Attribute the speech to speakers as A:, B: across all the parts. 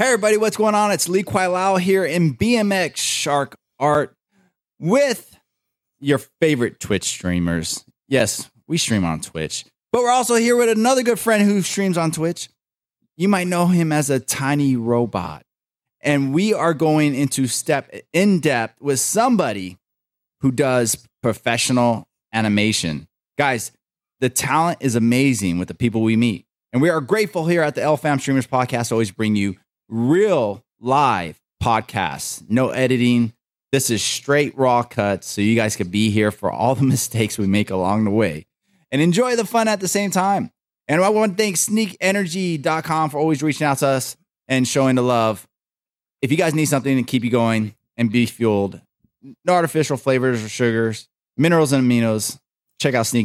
A: Hey everybody, what's going on? It's Lee Kwai Lau here in BMX Shark Art with your favorite Twitch streamers. Yes, we stream on Twitch, but we're also here with another good friend who streams on Twitch. You might know him as a tiny robot. And we are going into step in depth with somebody who does professional animation. Guys, the talent is amazing with the people we meet. And we are grateful here at the LFAM Streamers Podcast to always bring you real live podcasts. No editing. This is straight raw cuts, so you guys could be here for all the mistakes we make along the way and enjoy the fun at the same time. And I want to thank sneakenergy.com for always reaching out to us and showing the love. If you guys need something to keep you going and be fueled, no artificial flavors or sugars, minerals and aminos, check out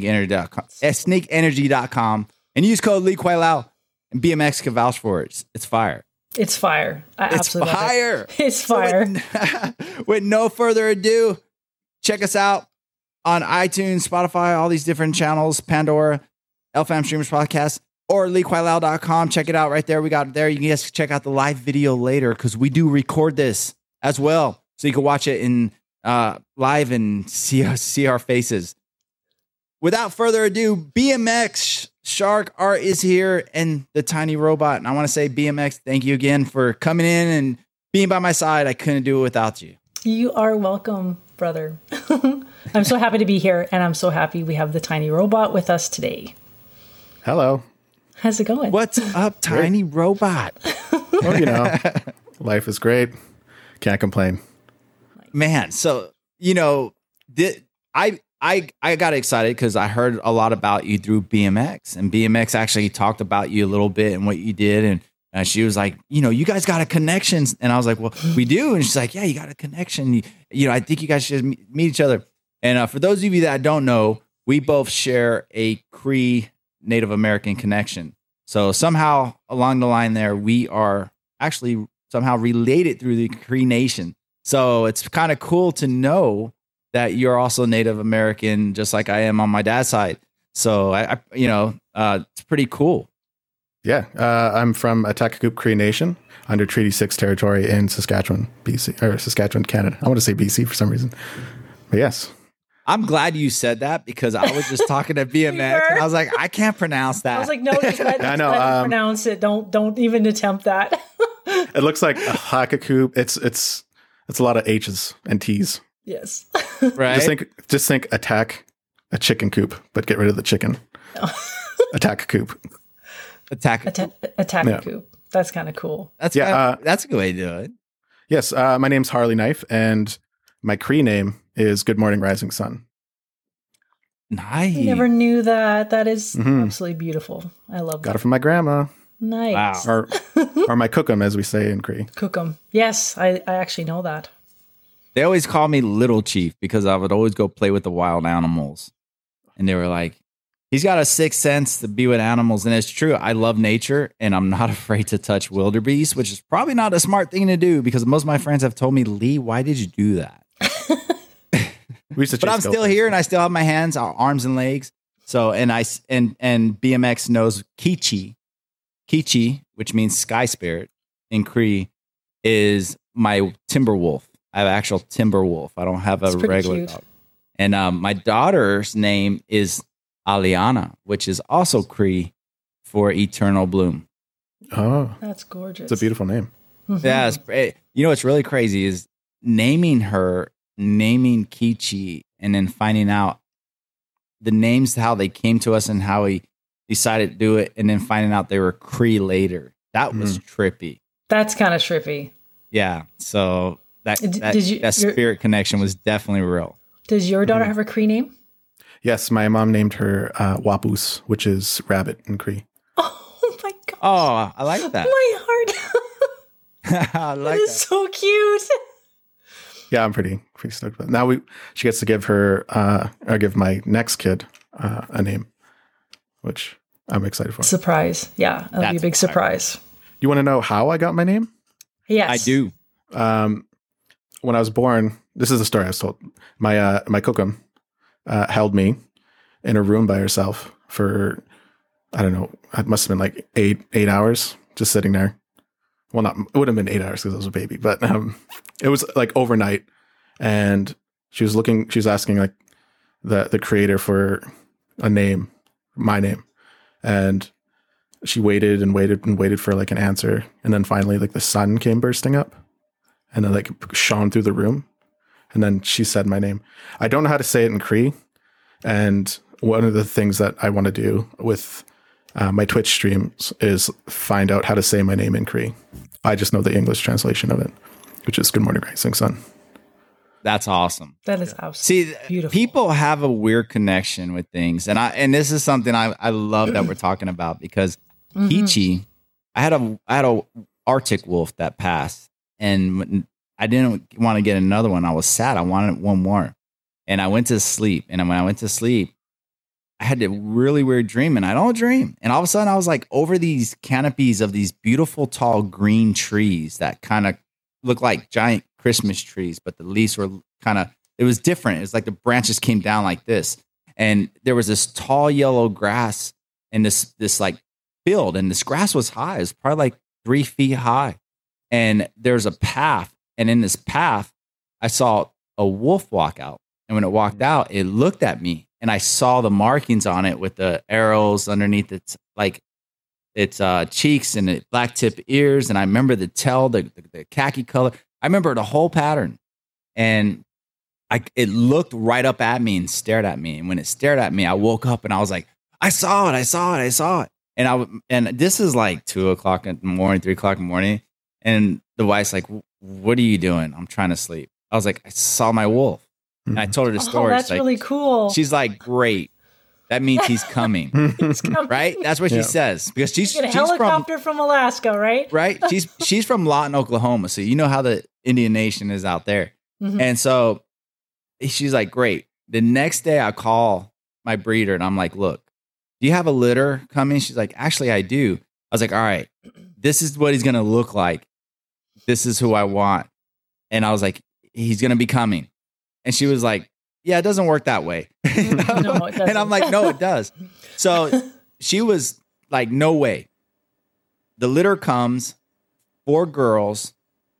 A: sneakenergy.com and use code Lee Kwai Lau, and BMX can vouch for it. It's fire.
B: It's fire.
A: It's fire.
B: It's fire.
A: So with no further ado, check us out on iTunes, Spotify, all these different channels, Pandora, LFAM Streamers Podcast, or LeeKwaiLao.com. Check it out right there. We got it there. You can just check out the live video later because we do record this as well. So you can watch it in live and see our faces. Without further ado, BMX Shark Art is here and the tiny robot. And I want to say, BMX, thank you again for coming in and being by my side. I couldn't do it without you.
B: You are welcome, brother. I'm so happy to be here, and I'm so happy we have the tiny robot with us today.
C: Hello.
B: How's it going?
A: What's up, tiny robot?
C: Well, you know, life is great. Can't complain.
A: Man, so, you know, I got excited because I heard a lot about you through BMX, and BMX actually talked about you a little bit and what you did. And she was like, you know, you guys got a connection. And I was like, well, we do. And she's like, yeah, you got a connection. You know, I think you guys should meet each other. And for those of you that don't know, we both share a Cree Native American connection. So somehow along the line there, we are actually somehow related through the Cree Nation. So it's kind of cool to know that you're also Native American, just like I am on my dad's side. So it's pretty cool.
C: Yeah, I'm from Atakakoop Cree Nation under Treaty 6 territory in Saskatchewan, BC, or Saskatchewan, Canada. I want to say BC for some reason. But yes.
A: I'm glad you said that because I was just talking to BMX and I was like, I can't pronounce that.
B: I was like, no, just let me pronounce it. Don't even attempt that.
C: It looks like a Hakakoop. It's a lot of H's and T's.
B: Yes.
A: Right.
C: Just think attack a chicken coop, but get rid of the chicken. Attack a coop.
B: Attack a coop. That's kind of cool.
A: That's a good way to do it.
C: Yes. My name's Harley Knife, and my Cree name is Good Morning Rising Sun.
A: Nice.
B: I never knew that. That is absolutely beautiful. I love that.
C: Got it from my grandma.
B: Nice.
A: Wow.
C: Or my cookum, as we say in Cree.
B: Cookum. Yes, I actually know that.
A: They always call me Little Chief because I would always go play with the wild animals. And they were like, he's got a sixth sense to be with animals. And it's true. I love nature and I'm not afraid to touch wildebeest, which is probably not a smart thing to do because most of my friends have told me, Lee, why did you do that? But I'm still here and I still have my hands, arms and legs. So, and BMX knows Kichi, which means sky spirit in Cree, is my timber wolf. I have an actual timber wolf. I don't have a regular dog. And my daughter's name is Aliana, which is also Cree for eternal bloom.
C: Oh,
B: that's gorgeous.
C: It's a beautiful name.
B: Mm-hmm.
A: Yeah, you know what's really crazy is naming Kichi, and then finding out the names, how they came to us, and how we decided to do it, and then finding out they were Cree later. That was trippy.
B: That's kind of trippy.
A: Yeah. So that spirit connection was definitely real.
B: Does your daughter have a Cree name?
C: Yes, my mom named her Wapus, which is rabbit in Cree.
B: Oh my gosh.
A: Oh, I like that.
B: My heart.
A: I like
B: that is so cute.
C: Yeah, I'm pretty stoked about it. Now she gets to give my next kid a name, which I'm excited for.
B: Surprise. Yeah, that'll be a big surprise.
C: You want to know how I got my name?
B: Yes.
A: I do.
C: When I was born, this is the story I was told. My cookum held me in a room by herself for, I don't know, it must have been like eight hours just sitting there. well, not, it would have been 8 hours because I was a baby, but it was like overnight. And she was asking like the creator for a name, my name. And she waited and waited and waited for like an answer. And then finally like the sun came bursting up and then like shone through the room. And then she said my name. I don't know how to say it in Cree. And one of the things that I want to do with my Twitch streams is find out how to say my name in Cree. I just know the English translation of it, which is Good Morning Rising Sun.
A: That's awesome.
B: That is absolutely beautiful.
A: People have a weird connection with things. And this is something I love that we're talking about because Kichi, I had a Arctic wolf that passed, and I didn't want to get another one. I was sad. I wanted one more. And I went to sleep. And when I went to sleep, I had a really weird dream, and I don't dream. And all of a sudden I was like over these canopies of these beautiful, tall green trees that kind of look like giant Christmas trees, but the leaves were it was different. It was like the branches came down like this. And there was this tall yellow grass and this like field, and this grass was high. It was probably like 3 feet high. And there's a path. And in this path, I saw a wolf walk out. And when it walked out, it looked at me, and I saw the markings on it with the arrows underneath its cheeks and the black tip ears. And I remember the tail, the khaki color. I remember the whole pattern. And it looked right up at me and stared at me. And when it stared at me, I woke up and I was like, I saw it. And this is like 2 o'clock in the morning, 3 o'clock in the morning. And the wife's like, what are you doing? I'm trying to sleep. I was like, I saw my wolf. And I told her the story.
B: That's really cool.
A: She's like, great. That means he's coming.
B: He's coming.
A: Right? That's what she says. Because she's
B: a helicopter from Alaska, right?
A: Right? She's from Lawton, Oklahoma. So you know how the Indian Nation is out there. Mm-hmm. And so she's like, great. The next day I call my breeder and I'm like, look, do you have a litter coming? She's like, actually, I do. I was like, all right, this is what he's going to look like. This is who I want. And I was like, he's going to be coming. And she was like, yeah, it doesn't work that way.
B: No, it doesn't.
A: And I'm like, no, it does. So she was like, no way. The litter comes, 4 girls,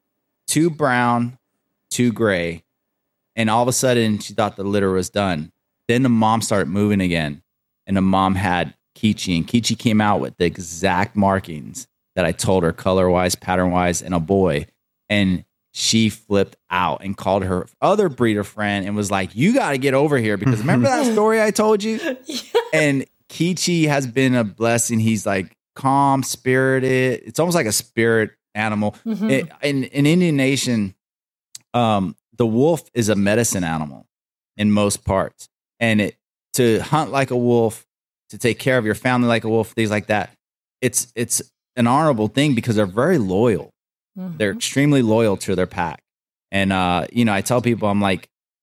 A: 2 brown, 2 gray. And all of a sudden she thought the litter was done. Then the mom started moving again. And the mom had Kichi. And Kichi came out with the exact markings that I told her, color-wise, pattern-wise, and a boy. And she flipped out and called her other breeder friend and was like, you got to get over here, because remember that story I told you? Yeah. And Kichi has been a blessing. He's like calm, spirited. It's almost like a spirit animal. Mm-hmm. In Indian Nation, the wolf is a medicine animal in most parts. And to hunt like a wolf, to take care of your family like a wolf, things like that, it's an honorable thing because they're very loyal. Mm-hmm. They're extremely loyal to their pack. And, I tell people, I'm like,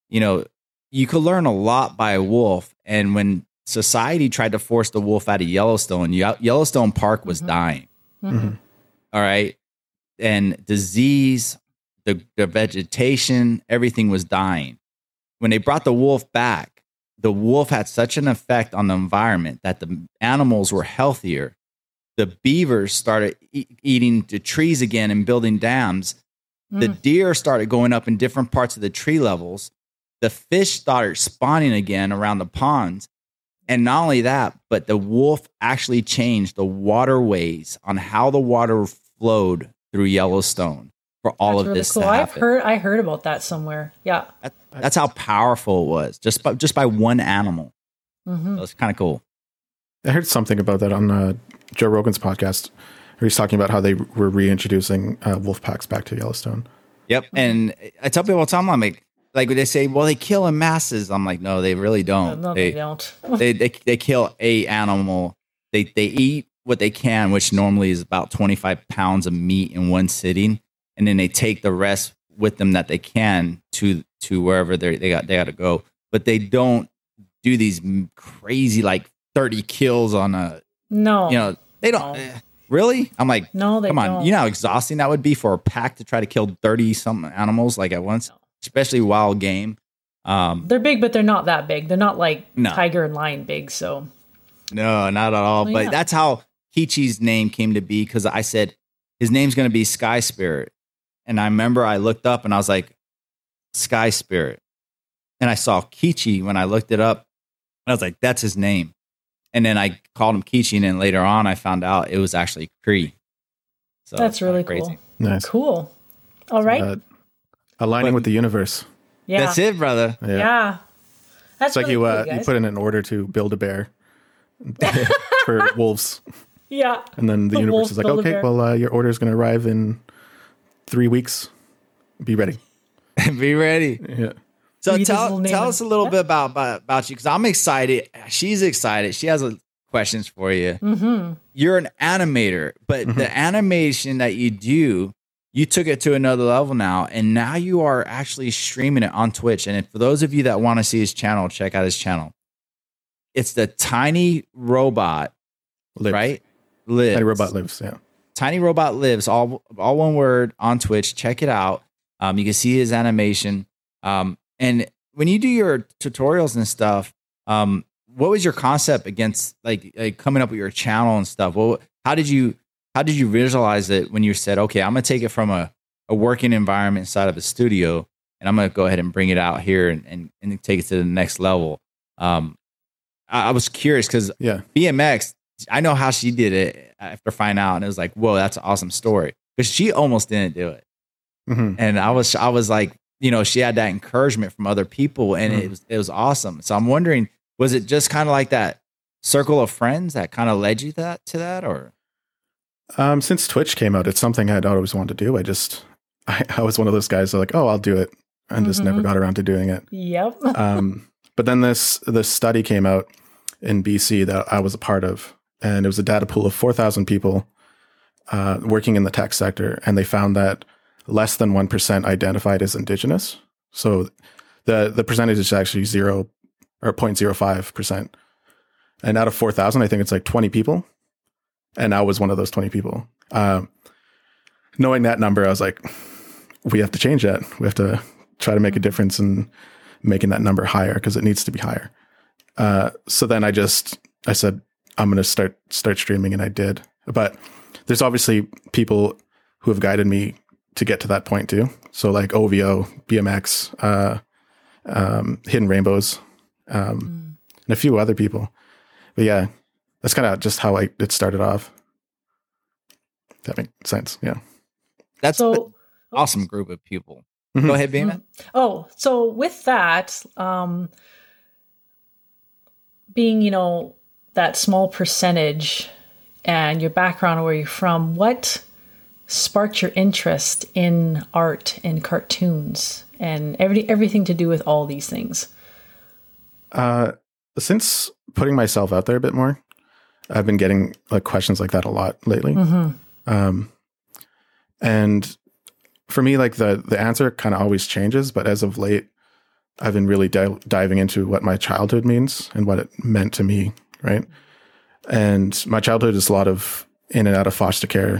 A: you could learn a lot by a wolf. And when society tried to force the wolf out of Yellowstone, Yellowstone Park was dying. Mm-hmm. All right. And disease, the vegetation, everything was dying. When they brought the wolf back, the wolf had such an effect on the environment that the animals were healthier. The beavers started eating the trees again and building dams. The deer started going up in different parts of the tree levels. The fish started spawning again around the ponds. And not only that, but the wolf actually changed the waterways on how the water flowed through Yellowstone for all of this to happen.
B: I heard about that somewhere. Yeah.
A: That's how powerful it was, just by one animal. Mm-hmm. So it's kind of cool.
C: I heard something about that on Joe Rogan's podcast, where he's talking about how they were reintroducing wolf packs back to Yellowstone.
A: Yep. And I tell people all the time, I'm like they say, well, they kill in masses. I'm like, no, they really don't.
B: No, they don't.
A: they kill a animal. They eat what they can, which normally is about 25 pounds of meat in one sitting. And then they take the rest with them that they can to wherever they got to go. But they don't do these crazy, like 30 kills on a, they don't really. I'm like,
B: no, they
A: come on.
B: don't.
A: You know how exhausting that would be for a pack to try to kill 30 something animals like at once, especially wild game.
B: They're big, but they're not that big. They're not like tiger and lion big. So
A: no, not at all. But that's how Kichi's name came to be. Cause I said, his name's going to be Sky Spirit. And I remember I looked up and I was like, Sky Spirit. And I saw Kichi when I looked it up. I was like, that's his name. And then I called him Kichi. And then later on, I found out it was actually Kree. So
B: that's really
A: crazy.
B: cool.
C: Nice.
B: Cool. All right.
C: Aligning with the universe.
B: Yeah.
A: That's it, brother.
B: Yeah. That's
C: It's like
B: really cool,
C: you put in an order to build a bear for wolves.
B: Yeah.
C: And then the universe
B: wolf
C: is like,
B: build a
C: okay,
B: bear.
C: well, your order is going to arrive in 3 weeks. Be ready.
A: Be ready.
C: Yeah.
A: So
B: Read his little
A: tell
B: name
A: us a little bit about you, because I'm excited. She's excited. She has questions for you.
B: Mm-hmm.
A: You're an animator, but the animation that you do, you took it to another level now, and now you are actually streaming it on Twitch. And for those of you that want to see his channel, check out his channel. It's the Tiny Robot,
C: Lives.
A: right? Lives.
C: Tiny Robot Lives, yeah.
A: Tiny Robot Lives, all one word, on Twitch. Check it out. You can see his animation. And when you do your tutorials and stuff, what was your concept against like coming up with your channel and stuff? Well, how did you visualize it when you said, okay, I'm gonna take it from a working environment inside of a studio, and I'm gonna go ahead and bring it out here and take it to the next level? I was curious because BMX, I know how she did it after finding out, and it was like, whoa, that's an awesome story, because she almost didn't do it. And I was like, she had that encouragement from other people, and it was awesome. So I'm wondering, was it just kind of like that circle of friends that kind of led you to that, or?
C: Since Twitch came out, it's something I'd always wanted to do. I was one of those guys that like, oh, I'll do it, and just never got around to doing it.
B: Yep.
C: But then this study came out in BC that I was a part of, and it was a data pool of 4,000 people working in the tech sector, and they found that less than 1% identified as Indigenous. So the percentage is actually 0.05%. And out of 4,000, I think it's like 20 people. And I was one of those 20 people. Knowing that number, I was like, we have to change that. We have to try to make a difference in making that number higher, because it needs to be higher. So then I said, I'm going to start streaming, and I did. But there's obviously people who have guided me to get to that point too. So like OVO, BMX, Hidden Rainbows, and a few other people. But yeah, that's kind of just how it started off. That makes sense. Yeah.
A: That's an awesome group of people. Go ahead, Beeman.
B: Oh, so with that, being, that small percentage and your background, where you're from, what sparked your interest in art and cartoons and everything to do with all these things?
C: Since putting myself out there a bit more, I've been getting like questions like that a lot lately. And for me, like the answer kind of always changes, but as of late, I've been really diving into what my childhood means and what it meant to me. Right. And my childhood is a lot of in and out of foster care,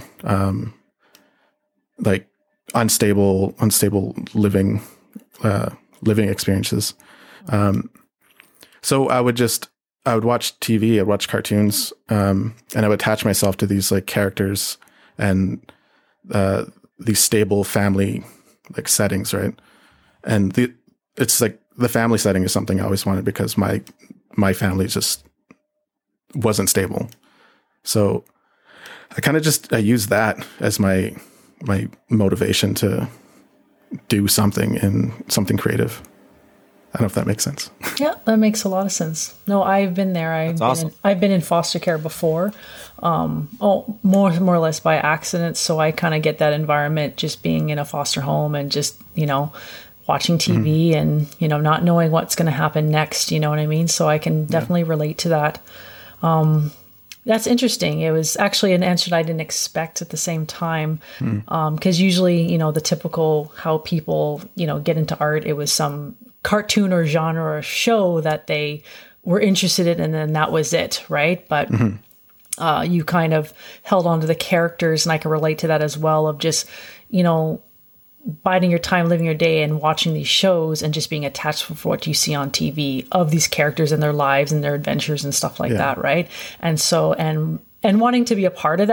C: like unstable living experiences. So I would watch TV, I'd watch cartoons, and I would attach myself to these like characters and these stable family like settings, right? And it's like the family setting is something I always wanted, because my family just wasn't stable. So I kind of I used that as my motivation to do something creative. I don't know if that makes sense.
B: Yeah, that makes a lot of sense. No, I've been there. I've been in foster care before. More or less by accident. So I kind of get that environment, just being in a foster home and just, watching TV and, not knowing what's going to happen next. You know what I mean? So I can definitely relate to that. That's interesting. It was actually an answer that I didn't expect at the same time. Because usually, the typical how people, get into art, it was some cartoon or genre or show that they were interested in, and then that was it, right? But you kind of held on to the characters, and I can relate to that as well, of just, biding your time, living your day, and watching these shows and just being attached with what you see on TV of these characters and their lives and their adventures and stuff like that, right? And so, and wanting to be a part of that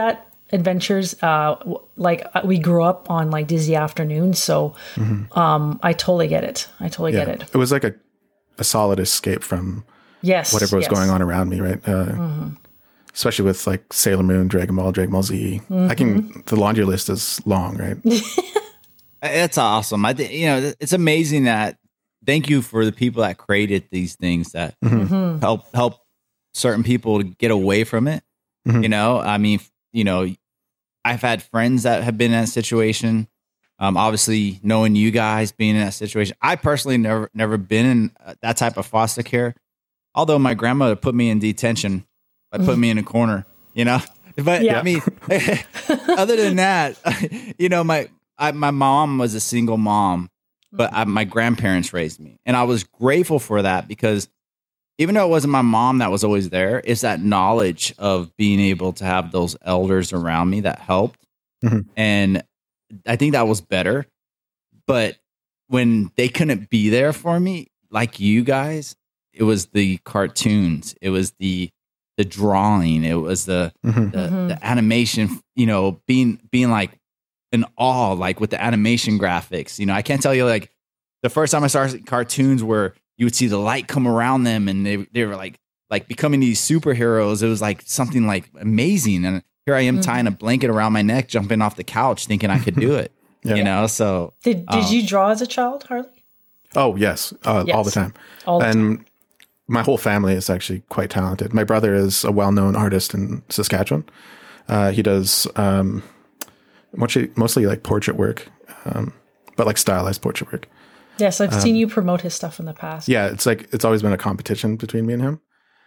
B: adventures. Like we grew up on like Disney afternoons, so I totally get it. I totally get it.
C: It was like a solid escape from whatever was going on around me, right? Especially with like Sailor Moon, Dragon Ball Z. The laundry list is long, right?
A: It's awesome. I think, it's amazing that, thank you for the people that created these things that help certain people to get away from it. I mean, I've had friends that have been in that situation. Obviously knowing you guys being in that situation, I personally never been in that type of foster care. Although my grandmother put me in detention, put me in a corner, but I mean, other than that, my mom was a single mom, but my grandparents raised me, and I was grateful for that, because even though it wasn't my mom that was always there, it's that knowledge of being able to have those elders around me that helped. And I think that was better. But when they couldn't be there for me, like you guys, it was the cartoons, it was the drawing, it was the animation, being like in awe, like with the animation graphics. I can't tell you, like the first time I started cartoons where you would see the light come around them and they were like becoming these superheroes. It was like something like amazing. And here I am tying a blanket around my neck, jumping off the couch, thinking I could do it. So
B: did you draw as a child, Harley?
C: Oh yes, all the time. And my whole family is actually quite talented. My brother is a well-known artist in Saskatchewan. He does mostly like portrait work, but like stylized portrait work.
B: Yes, I've seen you promote his stuff in the past.
C: Yeah, it's always been a competition between me and him.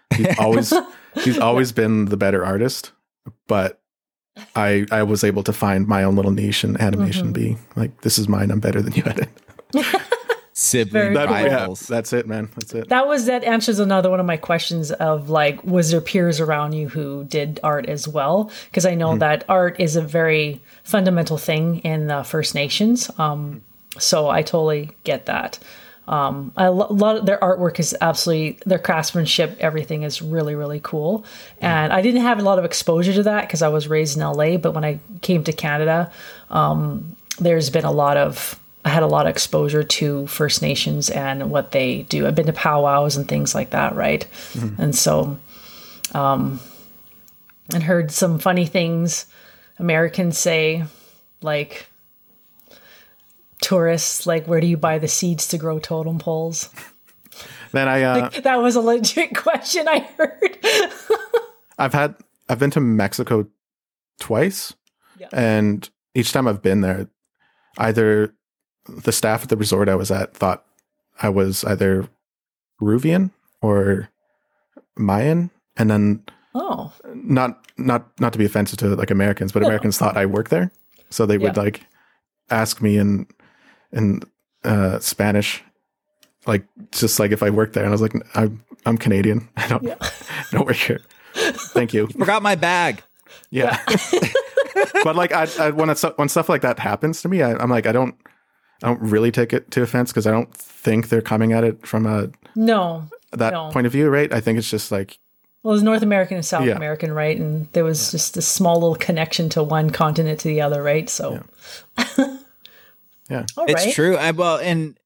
C: He's always been the better artist, but I was able to find my own little niche in animation. Be like, this is mine. I'm better than you at it.
A: Sibling rivals.
C: That's it, man. That's it.
B: That answers another one of my questions of like, was there peers around you who did art as well? Because I know that art is a very fundamental thing in the First Nations. So I totally get that. A lot of their artwork is absolutely, their craftsmanship, everything is really, really cool. And I didn't have a lot of exposure to that because I was raised in LA. But when I came to Canada, there's been I had a lot of exposure to First Nations and what they do. I've been to powwows and things like that, right? And so, and heard some funny things Americans say, like tourists, like, where do you buy the seeds to grow totem poles?
C: Then
B: that was a legit question I heard.
C: I've been to Mexico twice, and each time I've been there, either the staff at the resort I was at thought I was either Peruvian or Mayan, and then not to be offensive to like Americans, but Americans thought I worked there, so they would like ask me in Spanish, like just like if I worked there, and I was like, I'm Canadian. I don't work here. Thank you.
A: Forgot my bag.
C: Yeah. But like when stuff like that happens to me, I'm like, I don't really take it to offense, because I don't think they're coming at it from that point of view, right? I think it's just like,
B: well, it's North American and South American, right? And there was just this small little connection to one continent to the other, right? So,
A: it's true. And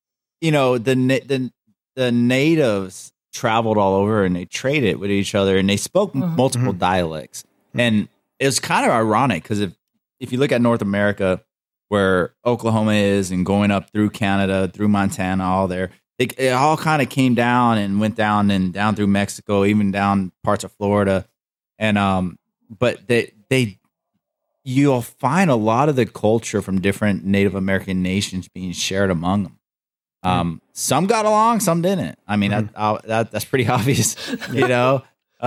A: the natives traveled all over and they traded with each other, and they spoke multiple dialects. And it was kind of ironic, because if you look at North America, where Oklahoma is, and going up through Canada, through Montana, all there, it all kind of came down and went down and down through Mexico, even down parts of Florida. And but you'll find a lot of the culture from different Native American nations being shared among them. Some got along, some didn't. I mean, that's pretty obvious, So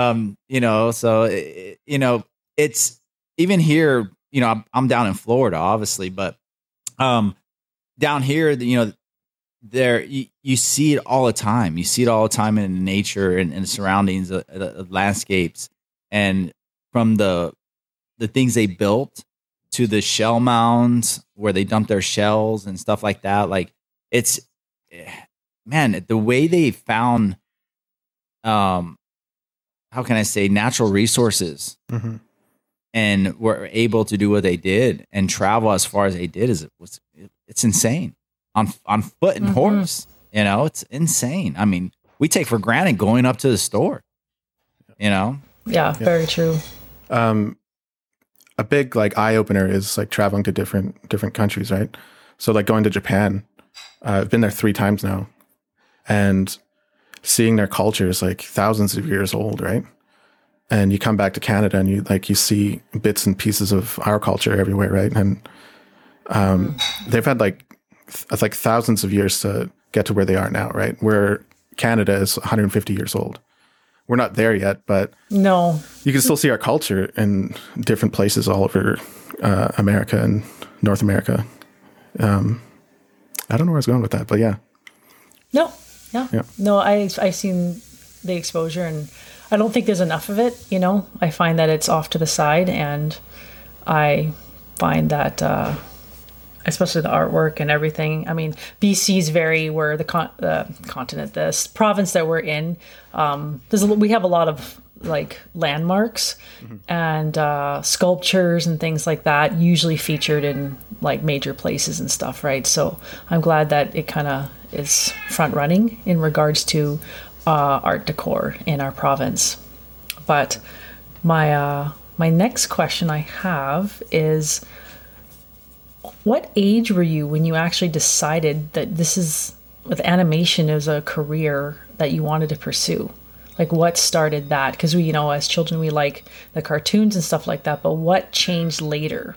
A: it's even here. I'm down in Florida, obviously, but down here, there you see it all the time. You see it all the time in nature and the surroundings, the landscapes, and from the things they built to the shell mounds where they dump their shells and stuff like that. Like, it's, man, the way they found, how can I say, natural resources and were able to do what they did and travel as far as they did it's insane on foot and horse. You know, it's insane. I mean, we take for granted going up to the store, you know?
B: Yeah, very true.
C: A big like eye opener is like traveling to different countries, right? So like going to Japan, I've been there 3 times now, and seeing their culture is like thousands of years old, right? And you come back to Canada and you see bits and pieces of our culture everywhere, right? And they've had like thousands of years to get to where they are now, right? Where Canada is 150 years old. We're not there yet, but
B: no,
C: you can still see our culture in different places all over America and North America. I don't know where I was going with that, but yeah.
B: No, I've seen the exposure, and I don't think there's enough of it. You know, I find that it's off to the side, and I find that, especially the artwork and everything. I mean, BC's where the continent, this province that we're in, we have a lot of like landmarks and sculptures and things like that, usually featured in like major places and stuff, right? So I'm glad that it kind of is front running in regards to art decor in our province. But my next question I have is, what age were you when you actually decided that with animation as a career that you wanted to pursue? Like, what started that? Because we, as children, we like the cartoons and stuff like that, but what changed later?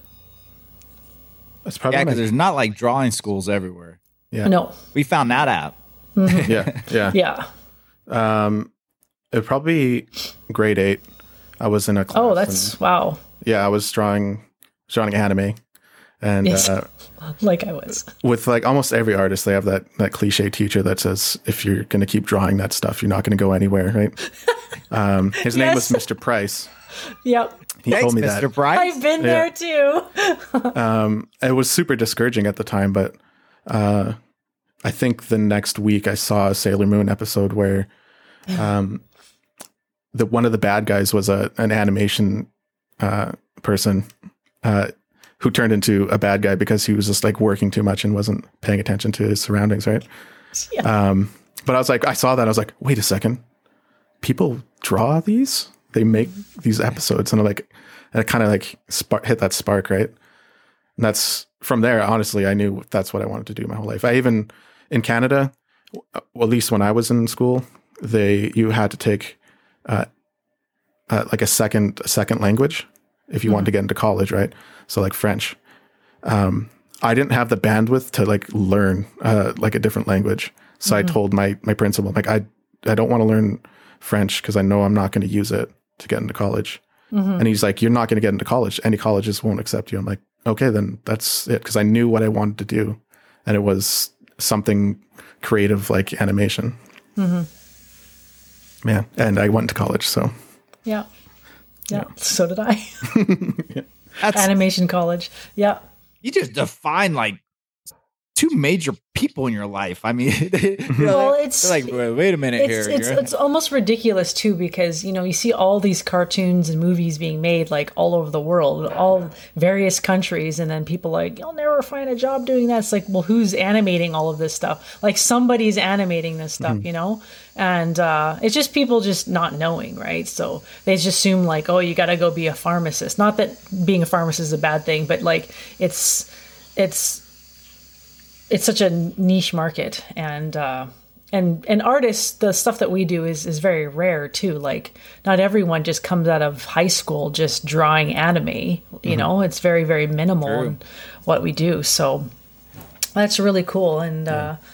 A: That's probably because there's not like drawing schools everywhere.
C: Yeah.
B: No.
A: We found that out.
C: Yeah.
B: Yeah.
C: It would probably be grade 8. I was in a class.
B: Oh, that's wow.
C: Yeah, I was drawing anime. And
B: yes. Like I was.
C: With like almost every artist, they have that cliche teacher that says, if you're going to keep drawing that stuff, you're not going to go anywhere, right? His name was Mr. Price.
B: Yep.
C: He told me that.
A: Mr. Price.
B: I've been there too.
C: It was super discouraging at the time, but I think the next week I saw a Sailor Moon episode where one of the bad guys was an animation person who turned into a bad guy because he was just like working too much and wasn't paying attention to his surroundings, right?
B: Yeah.
C: But I was like, I saw that, I was like, wait a second, people draw these? They make these episodes, and it kind of like hit that spark, right? And that's from there. Honestly, I knew that's what I wanted to do my whole life. I even in Canada, well, at least when I was in school, you had to take like a second language if you wanted to get into college, right? So like French. I didn't have the bandwidth to like learn like a different language. So I told my principal, like, I don't want to learn French because I know I'm not going to use it to get into college. And he's like, you're not going to get into college. Any colleges won't accept you. I'm like, okay, then that's it. Because I knew what I wanted to do. And it was something creative like animation. Yeah. And I went to college, so.
B: Yeah. So did I. Animation college. Yeah.
A: You just define like 2 major people in your life. I mean,
B: well, it's
A: like, wait a minute here.
B: It's almost ridiculous too, because you see all these cartoons and movies being made like all over the world, all various countries, and then people like, you'll never find a job doing that. It's like, well, who's animating all of this stuff? Like somebody's animating this stuff, and it's just people just not knowing, right? So they just assume like, oh, you got to go be a pharmacist. Not that being a pharmacist is a bad thing, but like it's such a niche market, and artists, the stuff that we do is very rare too. Like not everyone just comes out of high school just drawing anime, it's very, very minimal in what we do. So that's really cool. And,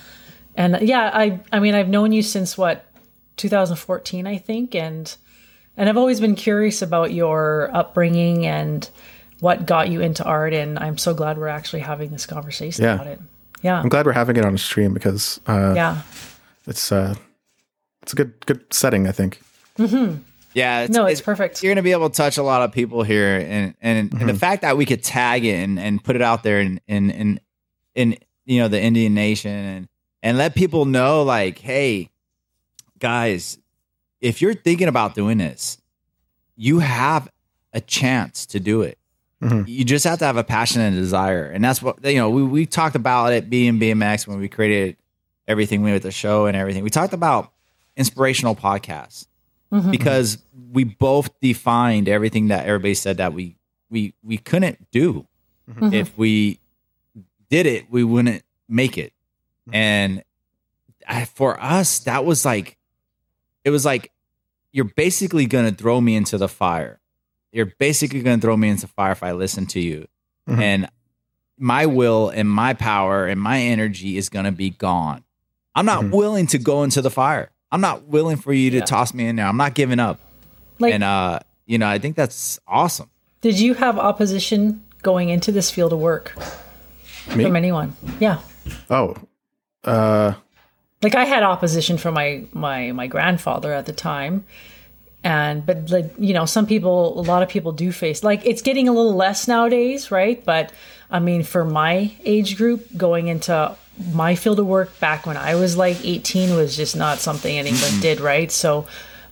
B: I mean, I've known you since 2014, I think. And I've always been curious about your upbringing and what got you into art. And I'm so glad we're actually having this conversation about it. Yeah,
C: I'm glad we're having it on a stream because it's a good setting, I think.
A: Yeah,
B: it's perfect.
A: You're going to be able to touch a lot of people here, and the fact that we could tag it and put it out there in the Indian nation and let people know, like, hey, guys, if you're thinking about doing this, you have a chance to do it. You just have to have a passion and a desire. And that's what, we talked about it being BMX when we created everything with the show and everything. We talked about inspirational podcasts because we both defined everything that everybody said that we couldn't do. If we did it, we wouldn't make it. And for us, that was like, it was like, you're basically going to throw me into the fire. You're basically going to throw me into the fire if I listen to you. And my will and my power and my energy is going to be gone. I'm not willing to go into the fire. I'm not willing for you to toss me in there. I'm not giving up. And, I think that's awesome.
B: Did you have opposition going into this field of work from anyone? Yeah.
C: Oh,
B: like I had opposition from my grandfather at the time. But a lot of people do face, like, it's getting a little less nowadays, right? But I mean, for my age group, going into my field of work back when I was like 18 was just not something anyone did, right? So,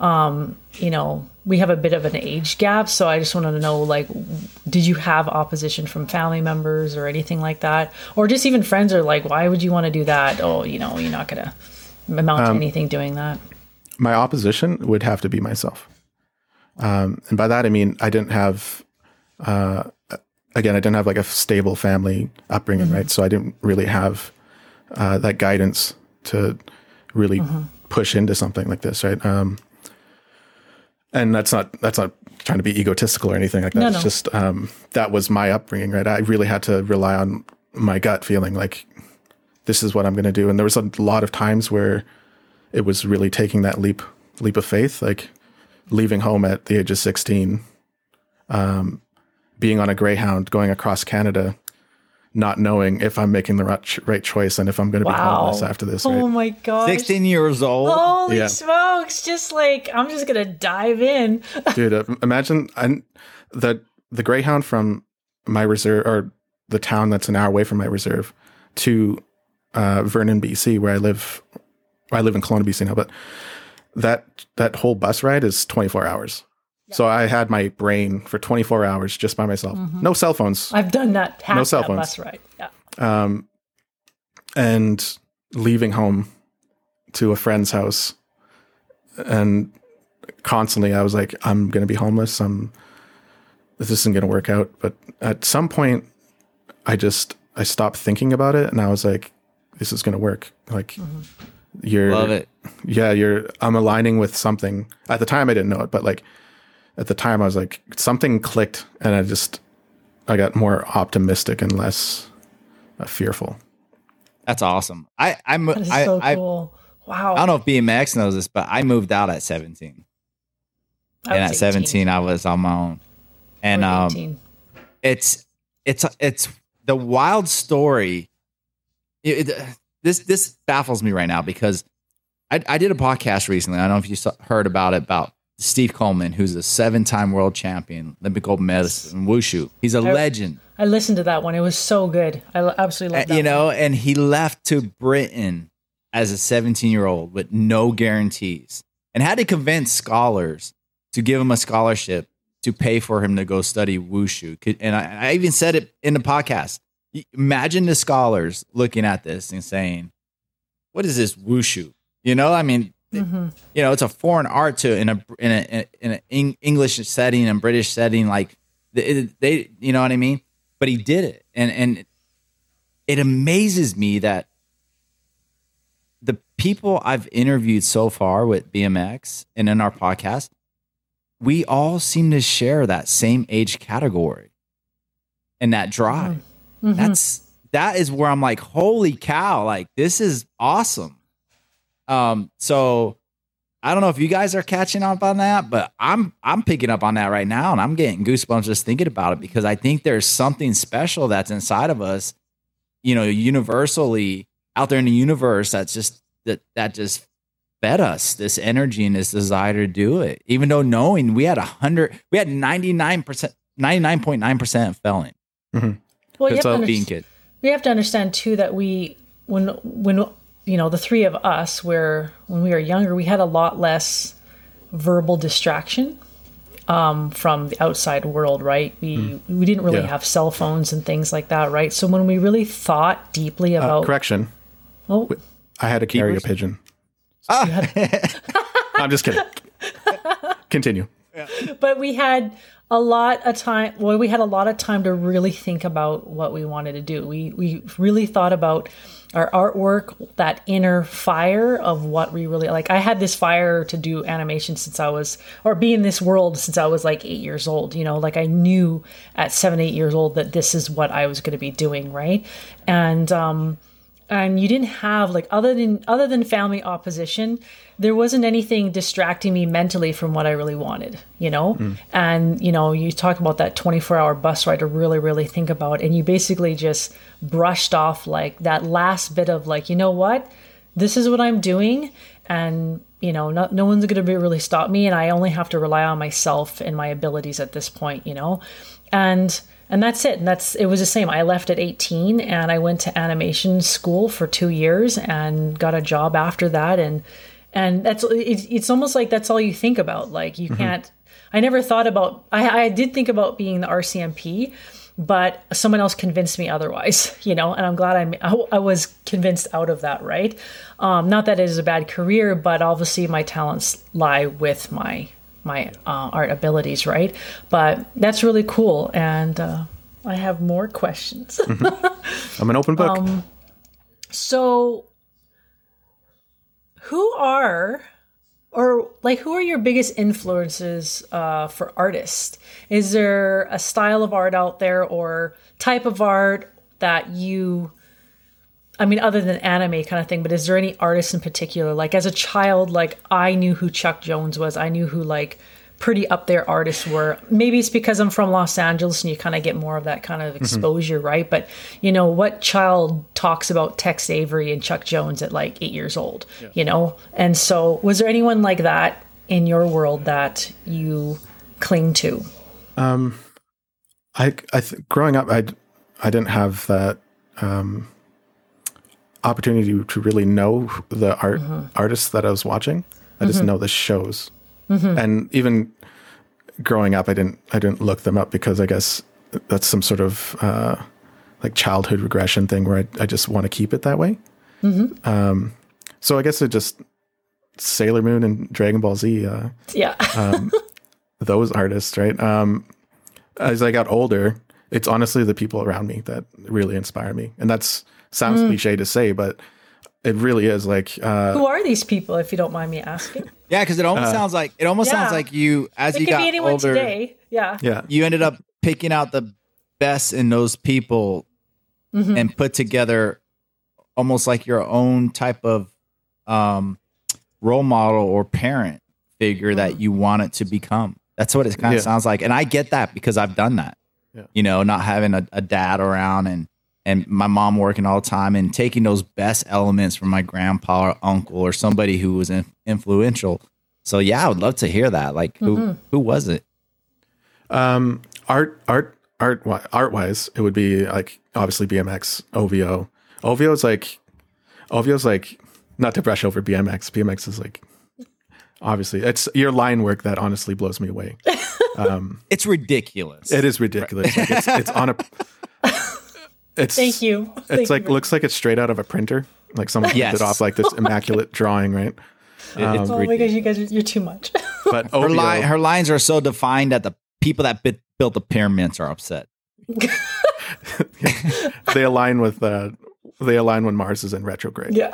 B: we have a bit of an age gap. So I just wanted to know, like, did you have opposition from family members or anything like that? Or just even friends are like, why would you want to do that? Oh, you're not going to amount to anything doing that.
C: My opposition would have to be myself. And by that, I mean, I didn't have, I didn't have like a stable family upbringing, right? So I didn't really have that guidance to really push into something like this, right? And that's not trying to be egotistical or anything like that. No. It's just, that was my upbringing, right? I really had to rely on my gut feeling like, this is what I'm going to do. And there was a lot of times where it was really taking that leap of faith, like leaving home at the age of 16, being on a Greyhound, going across Canada, not knowing if I'm making the right choice and if I'm going to be homeless after this. Right?
B: Oh my gosh.
A: 16 years old.
B: Holy smokes. Just like, I'm just going to dive in.
C: Dude, imagine the Greyhound from my reserve, or the town that's an hour away from my reserve, to Vernon, BC, where I live. I live in Kelowna, BC now, but that whole bus ride is 24 hours. Yeah. So I had my brain for 24 hours just by myself. No cell phones.
B: I've done that. No cell phones. Bus ride. Yeah.
C: And leaving home to a friend's house, and constantly I was like, I'm going to be homeless. This isn't going to work out. But at some point, I stopped thinking about it, and I was like, this is going to work. Like.
A: Love it.
C: Yeah, I'm aligning with something. At the time I didn't know it, but like at the time I was like, something clicked, and I got more optimistic and less fearful.
A: That's awesome. That
B: is so cool. Wow.
A: I don't know if BMX knows this, but I moved out at 17. And at 17 I was on my own. And it's the wild story. This baffles me right now because I did a podcast recently. I don't know if you heard about it, about Steve Coleman, who's a 7-time world champion, Olympic gold medalist in wushu. He's a legend.
B: I listened to that one. It was so good. I absolutely loved that one.
A: And he left to Britain as a 17-year-old with no guarantees and had to convince scholars to give him a scholarship to pay for him to go study wushu. And I even said it in the podcast. Imagine the scholars looking at this and saying, what is this wushu? I mean, it's a foreign art in an English setting and British setting. Like they, you know what I mean? But he did it. And it amazes me that the people I've interviewed so far with BMX and in our podcast, we all seem to share that same age category and that drive. That is where I'm like, holy cow, like this is awesome. So I don't know if you guys are catching up on that, but I'm picking up on that right now, and I'm getting goosebumps just thinking about it because I think there's something special that's inside of us, universally out there in the universe that's just that just fed us this energy and this desire to do it, even though knowing we had 99.9% failing.
B: Well, we have to understand too that when the three of us, when we were younger, we had a lot less verbal distraction. from the outside world, right? We didn't really have cell phones and things like that, right? So when we really thought deeply about
C: correction, I had a carrier pigeon. I'm just kidding. Continue.
B: But we had a lot of time. Well, we had a lot of time to really think about what we wanted to do. We really thought about our artwork, that inner fire of what we really like. I had this fire to do animation be in this world since I was like 8 years old. You know, like I knew at 7, 8 years old that this is what I was going to be doing, right? And you didn't have like other than family opposition, there wasn't anything distracting me mentally from what I really wanted, you know? And, you know, you talked about that 24-hour bus ride to really, really think about, and you basically just brushed off like that last bit of like, you know what, this is what I'm doing. And, you know, no one's going to really stop me. And I only have to rely on myself and my abilities at this point, you know? And that's it. And it was the same. I left at 18 and I went to animation school for 2 years and got a job after that. And it's almost like that's all you think about. Like you can't, I never thought about, I did think about being the RCMP, but someone else convinced me otherwise, you know, and I'm glad I was convinced out of that. Right. Not that it is a bad career, but obviously my talents lie with my art abilities, right? But that's really cool, and I have more questions.
C: I'm an open book.
B: So, who are your biggest influences for artists? Is there a style of art out there or type of art that other than anime kind of thing, but is there any artists in particular? Like as a child, like I knew who Chuck Jones was. I knew who like pretty up there artists were. Maybe it's because I'm from Los Angeles and you kind of get more of that kind of exposure, right? But you know, what child talks about Tex Avery and Chuck Jones at like 8 years old, you know? And so was there anyone like that in your world that you cling to?
C: Growing up, I didn't have that, opportunity to really know the artists that I was watching. I just know the shows, and even growing up, I didn't look them up because I guess that's some sort of like childhood regression thing where I just want to keep it that way. So I guess it just Sailor Moon and Dragon Ball Z. Those artists, right? As I got older, it's honestly the people around me that really inspire me, and that's. Sounds cliche to say, but it really is like. Who
B: are these people, if you don't mind me asking?
A: Yeah, because it almost sounds like you, as you got older,
B: today. Yeah,
A: you ended up picking out the best in those people and put together almost like your own type of role model or parent figure that you want it to become. That's what it kind of sounds like, and I get that because I've done that. Yeah. You know, not having a dad around and my mom working all the time and taking those best elements from my grandpa or uncle or somebody who was influential. So yeah, I would love to hear that. Like who was it?
C: Art wise, it would be like obviously BMX, OVO. OVO's like not to brush over BMX. BMX is like obviously it's your line work that honestly blows me away.
A: It's ridiculous.
C: It is ridiculous. Like it's on a.
B: Thank you.
C: It's like looks like it's straight out of a printer. Like someone printed it off like this immaculate drawing, right?
B: It's oh my gosh, you guys, you're too much.
C: But
A: her lines are so defined that the people that built the pyramids are upset.
C: They align when Mars is in retrograde.
B: Yeah.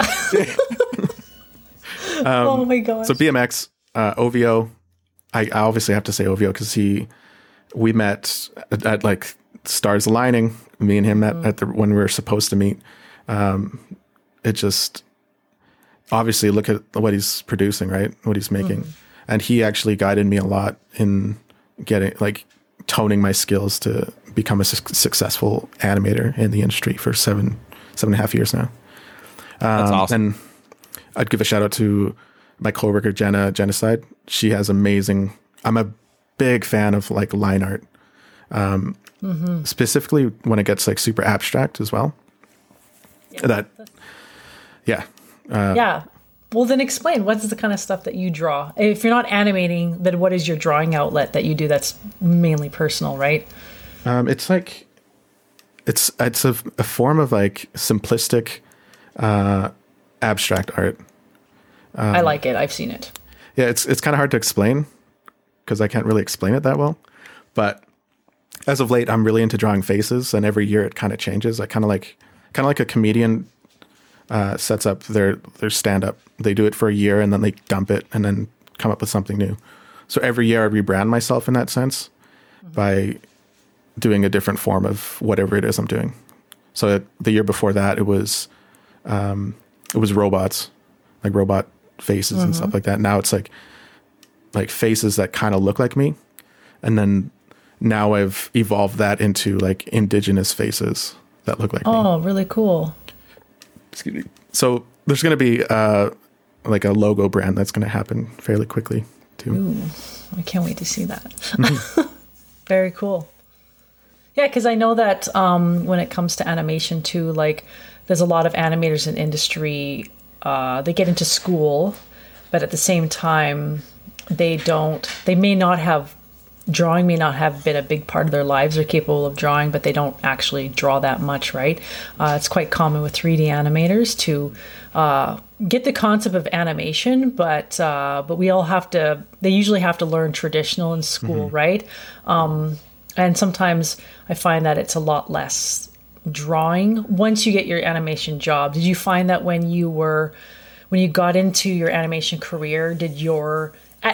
B: Oh my gosh.
C: So BMX, OVO. I obviously have to say OVO because we met at like stars aligning. Me and him met at when we were supposed to meet. It just obviously look at what he's producing, right? What he's making, and he actually guided me a lot in toning my skills to become a successful animator in the industry for 7.5 years now.
A: That's awesome.
C: And I'd give a shout out to my coworker Jenna Genocide. She has amazing. I'm a big fan of like line art. Specifically when it gets like super abstract as well.
B: Well, then explain. What's the kind of stuff that you draw? If you're not animating, then what is your drawing outlet that you do that's mainly personal, right?
C: It's like, it's a form of like simplistic, abstract art.
B: I like it. I've seen it.
C: Yeah, it's kind of hard to explain because I can't really explain it that well. But as of late, I'm really into drawing faces, and every year it kind of changes. I kind of like a comedian sets up their stand-up. They do it for a year, and then they dump it, and then come up with something new. So every year I rebrand myself in that sense by doing a different form of whatever it is I'm doing. So the year before that, it was robots, like robot faces and stuff like that. Now it's like faces that kind of look like me. And then now I've evolved that into like indigenous faces that look like me.
B: Oh, really cool.
C: Excuse me. So there's going to be like a logo brand that's going to happen fairly quickly too.
B: Ooh, I can't wait to see that. Very cool. Yeah, because I know that when it comes to animation too, like there's a lot of animators in industry. They get into school, but at the same time, drawing may not have been a big part of their lives. They're capable of drawing, but they don't actually draw that much, right? It's quite common with 3D animators to get the concept of animation, but we all they usually have to learn traditional in school, right? And sometimes I find that it's a lot less drawing once you get your animation job. Did you find that when you got into your animation career, did your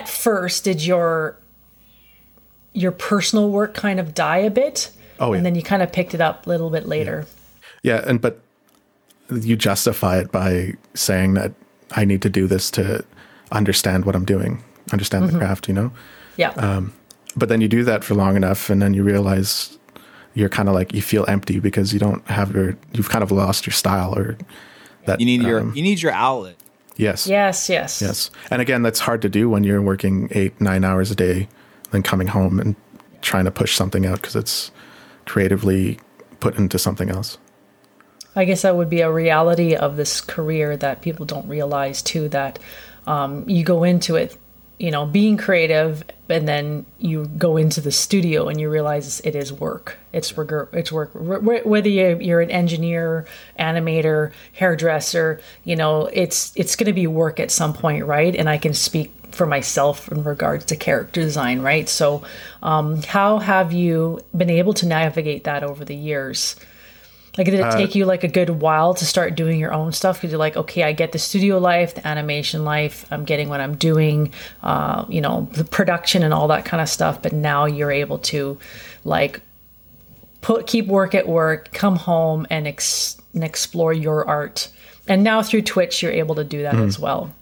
B: personal work kind of die a bit?
C: Oh, yeah.
B: And then you kind of picked it up a little bit later.
C: Yeah, but you justify it by saying that I need to do this to understand what I'm doing, understand the craft, you know?
B: Yeah.
C: But then you do that for long enough, and then you realize you're kind of like, you feel empty because you've kind of lost your style, or that
A: you need your outlet.
C: Yes.
B: Yes.
C: And again, that's hard to do when you're working 8-9 hours a day, then coming home and trying to push something out because it's creatively put into something else.
B: I guess that would be a reality of this career that people don't realize too, that you go into it, being creative, and then you go into the studio and you realize it is work. It's work. Whether you're an engineer, animator, hairdresser, it's going to be work at some point, right? And I can speak for myself in regards to character design, right? So how have you been able to navigate that over the years? Like, did it take you like a good while to start doing your own stuff? Because you're like, okay, I get the studio life, the animation life, I'm getting what I'm doing, the production and all that kind of stuff. But now you're able to like keep work at work, come home and explore your art. And now through Twitch, you're able to do that as well.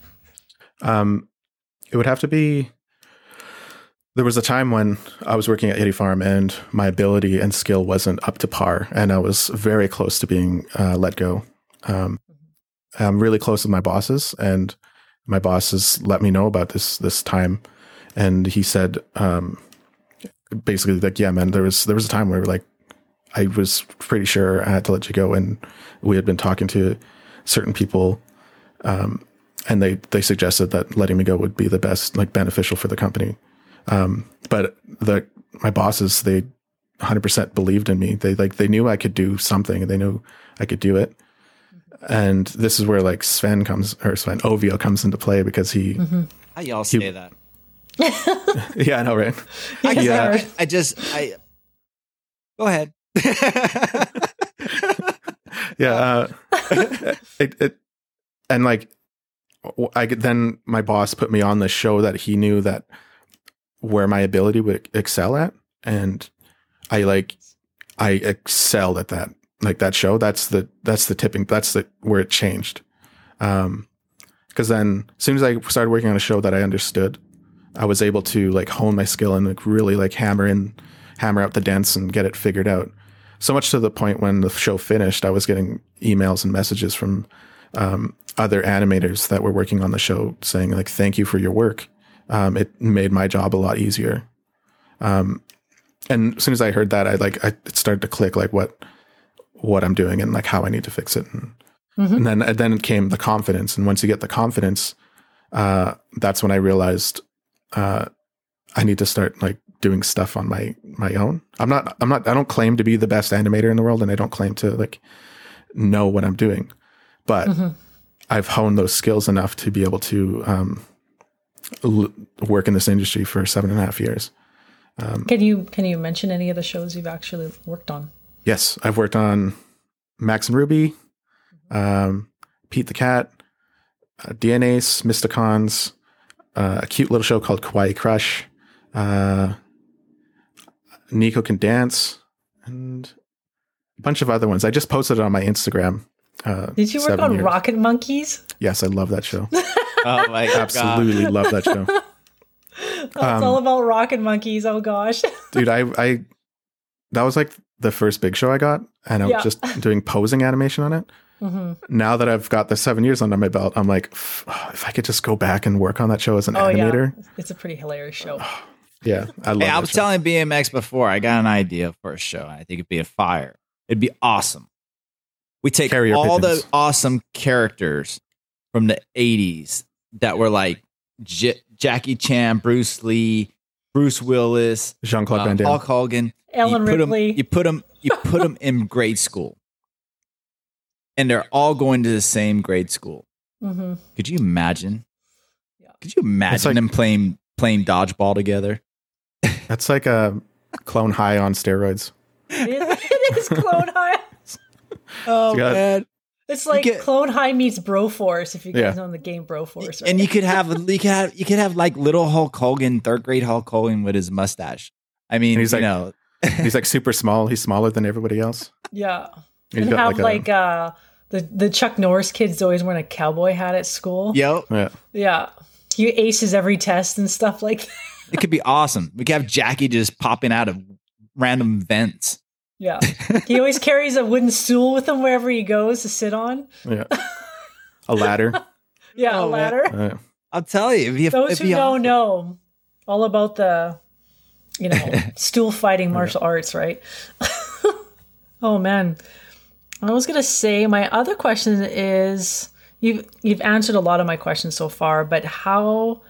C: It would have to be, there was a time when I was working at Yeti Farm and my ability and skill wasn't up to par, and I was very close to being let go. I'm really close with my bosses, and my bosses let me know about this time, and he said, basically, like, yeah, man, there was a time where like I was pretty sure I had to let you go, and we had been talking to certain people, and they suggested that letting me go would be the best, like, beneficial for the company. But my bosses, they 100% believed in me. They knew I could do something, and they knew I could do it. And this is where like Sven Ovio comes into play, because he,
A: how y'all say that?
C: Yeah, I know, right?
A: Go ahead.
C: Yeah. And like, then my boss put me on the show that he knew that where my ability would excel at, and I excelled at that. Like that show, that's the tipping, where it changed. Because then as soon as I started working on a show that I understood, I was able to like hone my skill and like really like hammer out the dents and get it figured out. So much to the point when the show finished, I was getting emails and messages from other animators that were working on the show saying like, thank you for your work. It made my job a lot easier. And as soon as I heard that, it started to click like what I'm doing and like how I need to fix it. And then it came the confidence. And once you get the confidence, that's when I realized I need to start like doing stuff on my own. I don't claim to be the best animator in the world, and I don't claim to like know what I'm doing, but I've honed those skills enough to be able to work in this industry for 7.5 years.
B: Can you mention any of the shows you've actually worked on?
C: Yes, I've worked on Max and Ruby, Pete the Cat, DNAs, Mysticons, a cute little show called Kawaii Crush, Nico Can Dance, and a bunch of other ones. I just posted it on my Instagram.
B: Did you work on Rocket Monkeys?
C: Yes, I love that show.
A: Oh my God.
C: Absolutely love that show.
B: It's all about Rocket Monkeys. Oh gosh.
C: Dude, I that was like the first big show I got, and I was just doing posing animation on it. Now that I've got the 7 years under my belt, I'm like, if I could just go back and work on that show as an animator.
B: Yeah. It's a pretty hilarious show.
C: Yeah, I love it.
A: I was telling BMX before, I got an idea for a show. I think it'd be a fire. It'd be awesome. We take all the awesome characters from the 80s that were like Jackie Chan, Bruce Lee, Bruce Willis,
C: Jean-Claude Van Damme,
A: Hulk Hogan,
B: Ellen Ripley.
A: You put them in grade school, and they're all going to the same grade school. Could you imagine? Yeah. Could you imagine them playing dodgeball together?
C: That's like a Clone High on steroids.
B: It is Clone High.
A: Oh man.
B: It's like Clone High meets Broforce, if you guys know the game Broforce. Right?
A: And you could have like little Hulk Hogan, third grade Hulk Hogan with his mustache. I mean, he's
C: he's like super small. He's smaller than everybody else.
B: Yeah. And have the Chuck Norris kids always wearing a cowboy hat at school.
A: Yep.
B: Yeah. He aces every test and stuff like that.
A: It could be awesome. We could have Jackie just popping out of random vents.
B: Yeah. He always carries a wooden stool with him wherever he goes to sit on.
C: Yeah. A ladder.
B: A ladder.
A: I'll tell you.
B: Those who know all about the, stool fighting martial arts, right? Oh, man. I was going to say, my other question is, you've answered a lot of my questions so far, but how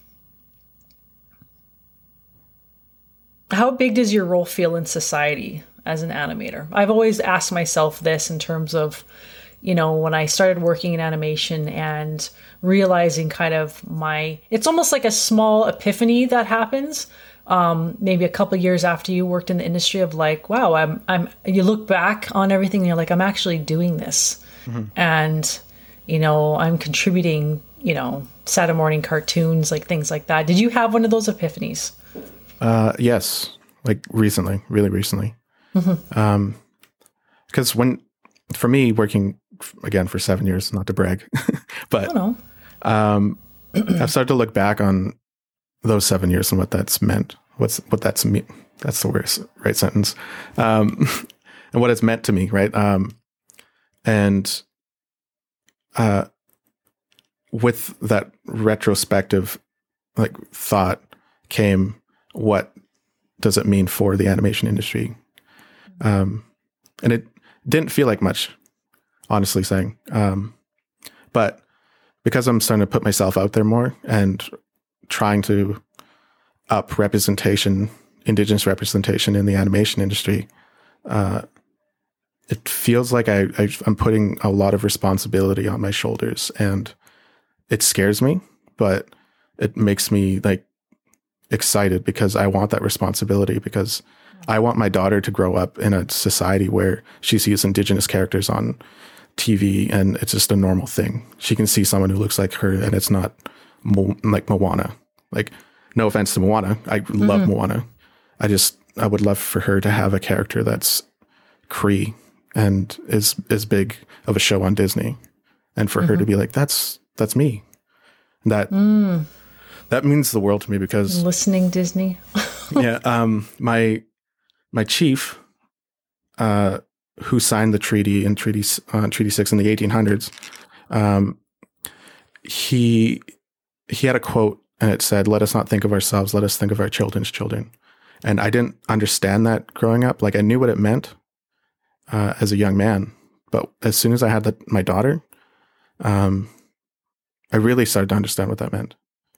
B: big does your role feel in society as an animator? I've always asked myself this in terms of, when I started working in animation and realizing kind of it's almost like a small epiphany that happens. Maybe a couple of years after you worked in the industry of like, wow, you look back on everything and you're like, I'm actually doing this. And, I'm contributing, Saturday morning cartoons, like things like that. Did you have one of those epiphanies?
C: Yes. Like recently, really recently. Because for me, working again for 7 years, not to brag, but I've started to look back on those 7 years and what that's meant. That's the worst, right sentence. And what it's meant to me, right? And with that retrospective like thought came, what does it mean for the animation industry? And it didn't feel like much, honestly saying. But because I'm starting to put myself out there more and trying to up Indigenous representation in the animation industry, it feels like I'm putting a lot of responsibility on my shoulders, and it scares me, but it makes me like excited because I want that responsibility, because I want my daughter to grow up in a society where she sees Indigenous characters on TV and it's just a normal thing. She can see someone who looks like her and it's not like Moana. Like, no offense to Moana. I love Moana. I would love for her to have a character that's Cree and is big of a show on Disney. And for her to be like, that's me. That means the world to me, because
B: listening Disney.
C: My chief, who signed the treaty in Treaty 6 in the 1800s, he had a quote, and it said, "Let us not think of ourselves, let us think of our children's children." And I didn't understand that growing up. Like, I knew what it meant as a young man, But as soon as I had my daughter, I really started to understand what that meant.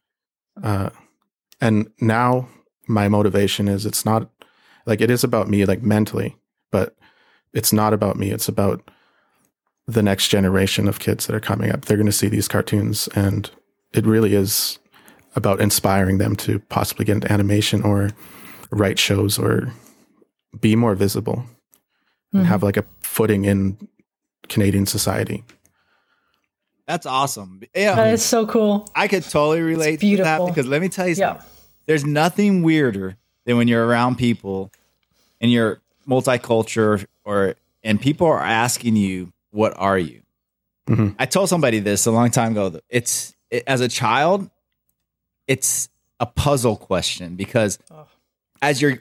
C: And now my motivation is, it's not like, it is about me, like mentally, but it's not about me. It's about the next generation of kids that are coming up. They're going to see these cartoons, and it really is about inspiring them to possibly get into animation or write shows or be more visible and have like a footing in Canadian society.
A: That's awesome. Yeah,
B: that is so cool.
A: I could totally relate to that, because let me tell you something. There's nothing weirder than when you're around people and you're multicultural, and people are asking you, what are you? Mm-hmm. I told somebody this a long time ago. As a child, it's a puzzle question, because as you're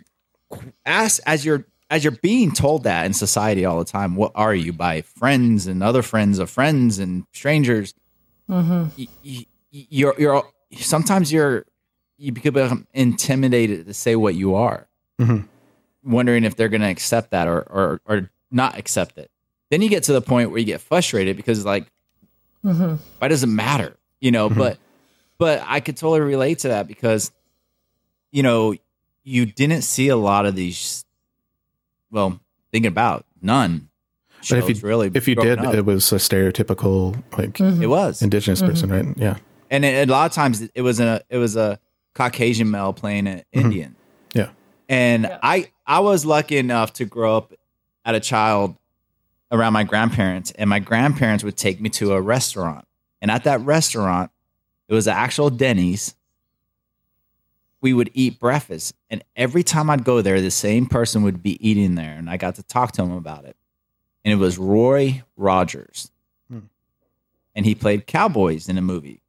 A: being told that in society all the time, what are you, by friends and other friends of friends and strangers, you're sometimes you become intimidated to say what you are, wondering if they're going to accept that or not accept it. Then you get to the point where you get frustrated because, like, why does it matter? But I could totally relate to that, because, you didn't see a lot of these, well, thinking about none.
C: But if you did, it was a stereotypical, like,
A: it was
C: Indigenous person, right? Yeah.
A: And a lot of times it was a Caucasian male playing an Indian.
C: Yeah.
A: And I was lucky enough to grow up as a child around my grandparents, and my grandparents would take me to a restaurant. And at that restaurant, it was an actual Denny's. We would eat breakfast. And every time I'd go there, the same person would be eating there. And I got to talk to him about it. And it was Roy Rogers. And he played cowboys in a movie.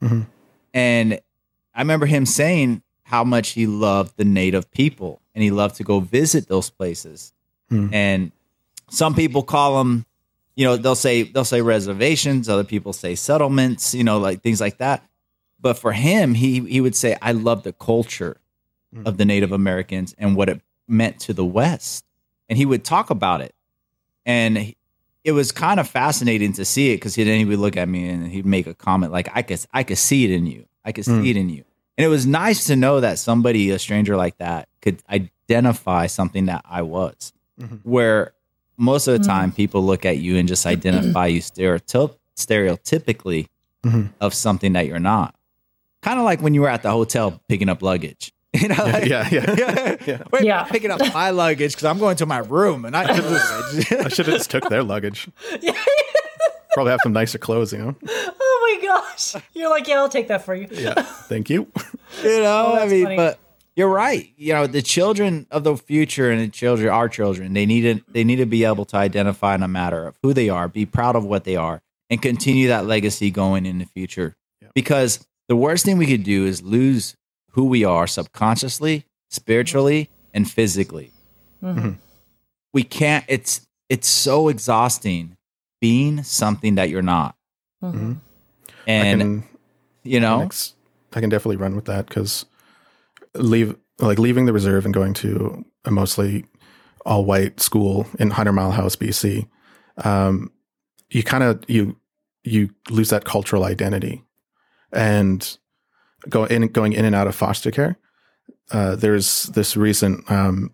A: And I remember him saying how much he loved the native people, and he loved to go visit those places. And some people call them, they'll say reservations. Other people say settlements, like things like that. But for him, he would say, I love the culture of the Native Americans and what it meant to the West. And he would talk about it. And it was kind of fascinating to see it, because then he would look at me and he'd make a comment like, I could see it in you. I could see it in you. And it was nice to know that somebody, a stranger like that, could identify something that I was. Where most of the time people look at you and just identify you stereotypically of something that you're not. Kind of like when you were at the hotel picking up luggage. Wait, picking up my luggage because I'm going to my room and I
C: should have just took their luggage. Probably have some nicer clothes,
B: Oh my gosh. You're like, yeah, I'll take that for you.
C: Yeah, thank you.
B: Funny.
A: But you're right. The children of the future and our children, they need to be able to identify in a matter of who they are, be proud of what they are, and continue that legacy going in the future. Yeah. Because the worst thing we could do is lose who we are subconsciously, spiritually, and physically. We can't. It's so exhausting being something that you're not. And
C: I can definitely run with that, because leaving the reserve and going to a mostly all white school in 100 Mile House, BC, you lose that cultural identity, and going in and out of foster care. There's this recent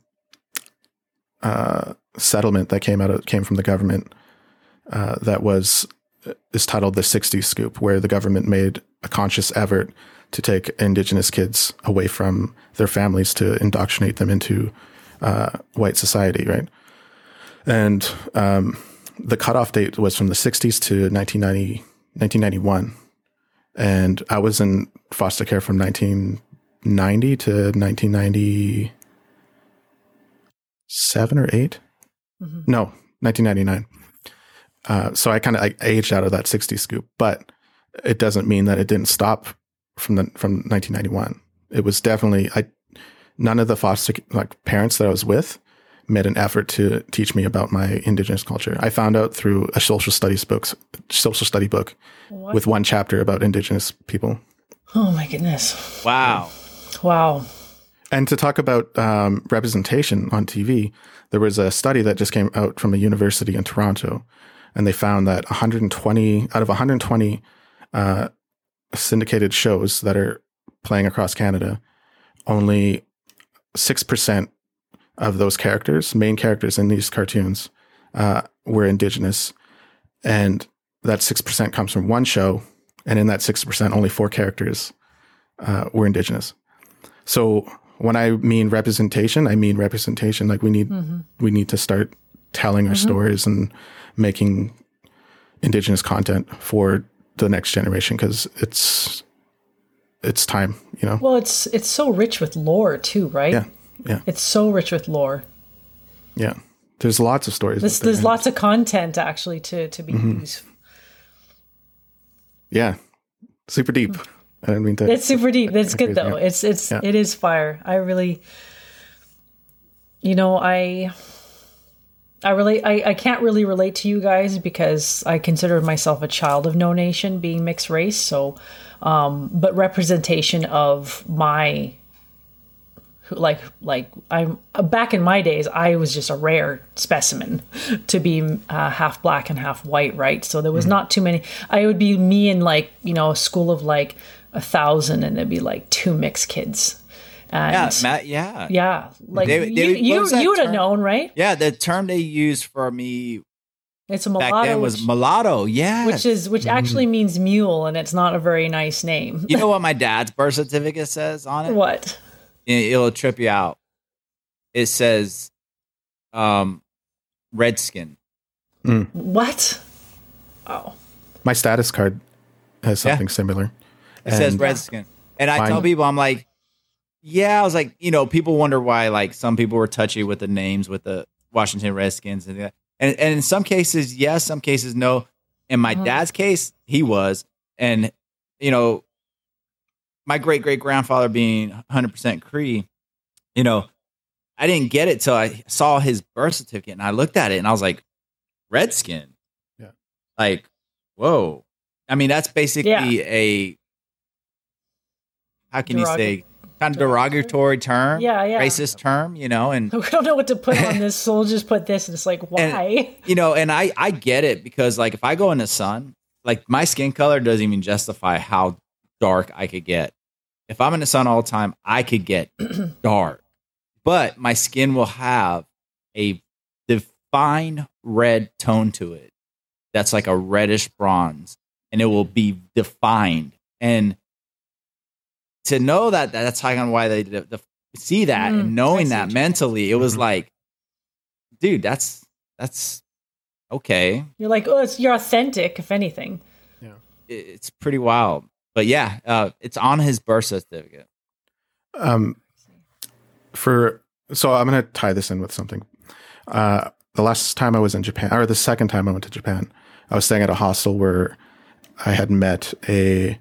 C: settlement that came from the government that is titled the 60s Scoop, where the government made a conscious effort to take Indigenous kids away from their families to indoctrinate them into white society, right? And the cutoff date was from the 60s to 1991. And I was in foster care from 1990 to 1997 or 8. No, 1999. So I aged out of that 60s scoop, but it doesn't mean that it didn't stop from 1991. It was definitely none of the foster parents that I was with made an effort to teach me about my Indigenous culture. I found out through a social study book with one chapter about Indigenous people.
B: Oh my goodness!
A: Wow.
C: And to talk about representation on TV, there was a study that just came out from a university in Toronto and they found that 120 out of 120 syndicated shows that are playing across Canada, only 6% of those characters, main characters in these cartoons, were Indigenous. And that 6% comes from one show. And in that 6%, only 4 characters were Indigenous. So when I mean representation, I mean representation. Like we need to start telling our stories and making Indigenous content for the next generation, because it's time, you know.
B: Well, it's so rich with lore too, right?
C: Yeah.
B: It's so rich with lore.
C: Yeah. There's lots of stories.
B: There's lots of content actually to be used.
C: Yeah. Super deep. I didn't mean to.
B: It's super deep. It's good though. It is fire. I really, you know, I can't really relate to you guys because I consider myself a child of No Nation, being mixed race. So, but representation of my, like I'm back in my days, I was just a rare specimen to be half black and half white, right? So there was not too many. I would be me in like, you know, a school of like 1,000, and there'd be like 2 mixed kids. And yeah. Like you would have known, right?
A: Yeah, the term they used for me,
B: it's a mulatto.
A: Back then was mulatto, yeah.
B: Which actually means mule, and it's not a very nice name.
A: You know what my dad's birth certificate says on it?
B: What?
A: It'll trip you out. It says redskin.
B: What? Oh.
C: My status card has something similar.
A: It says redskin. And I tell people, I'm like, I was like, you know, people wonder why like some people were touchy with the names with the Washington Redskins and in some cases, yes, some cases no. In my dad's case, he was. And, you know, my great-great-grandfather being 100% Cree, you know, I didn't get it till I saw his birth certificate and I looked at it and I was like, redskin.
C: Yeah.
A: Like, whoa. I mean, that's basically a, how can you say, kind of derogatory term, racist term, you know, and
B: we don't know what to put on this, so we'll just put this, and it's like, why?
A: And, you know, and I get it, because like if I go in the sun, like my skin color doesn't even justify how dark I could get. If I'm in the sun all the time, I could get dark, but my skin will have a defined red tone to it. That's like a reddish bronze, and it will be defined. And to know that's kind of why they see that, and knowing that mentally, it was like, dude, that's okay.
B: You're like, you're authentic, if anything.
C: Yeah,
A: it's pretty wild. But yeah, it's on his birth certificate.
C: So I'm going to tie this in with something. The last time I was in Japan, or the second time I went to Japan, I was staying at a hostel where I had met a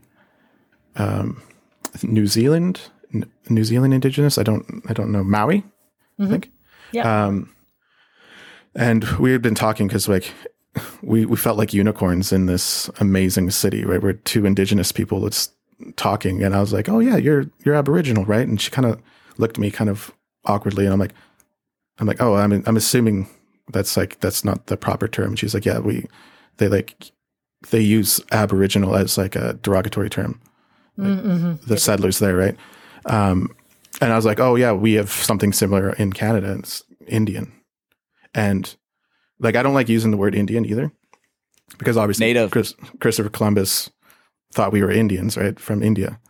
C: New Zealand Indigenous. I don't know, Maui, I think.
B: Yeah.
C: And we had been talking because like we felt like unicorns in this amazing city, right? We're 2 Indigenous people that's talking, and I was like, "Oh yeah, you're Aboriginal, right?" And she kind of looked at me kind of awkwardly, and I'm like, "Oh, I'm assuming that's not the proper term." And she's like, "Yeah, they use Aboriginal as like a derogatory term." The settlers there, right? And I was like, oh yeah, we have something similar in Canada. It's Indian. And like, I don't like using the word Indian either, because obviously
A: Native.
C: Christopher Columbus thought we were Indians, right? From India.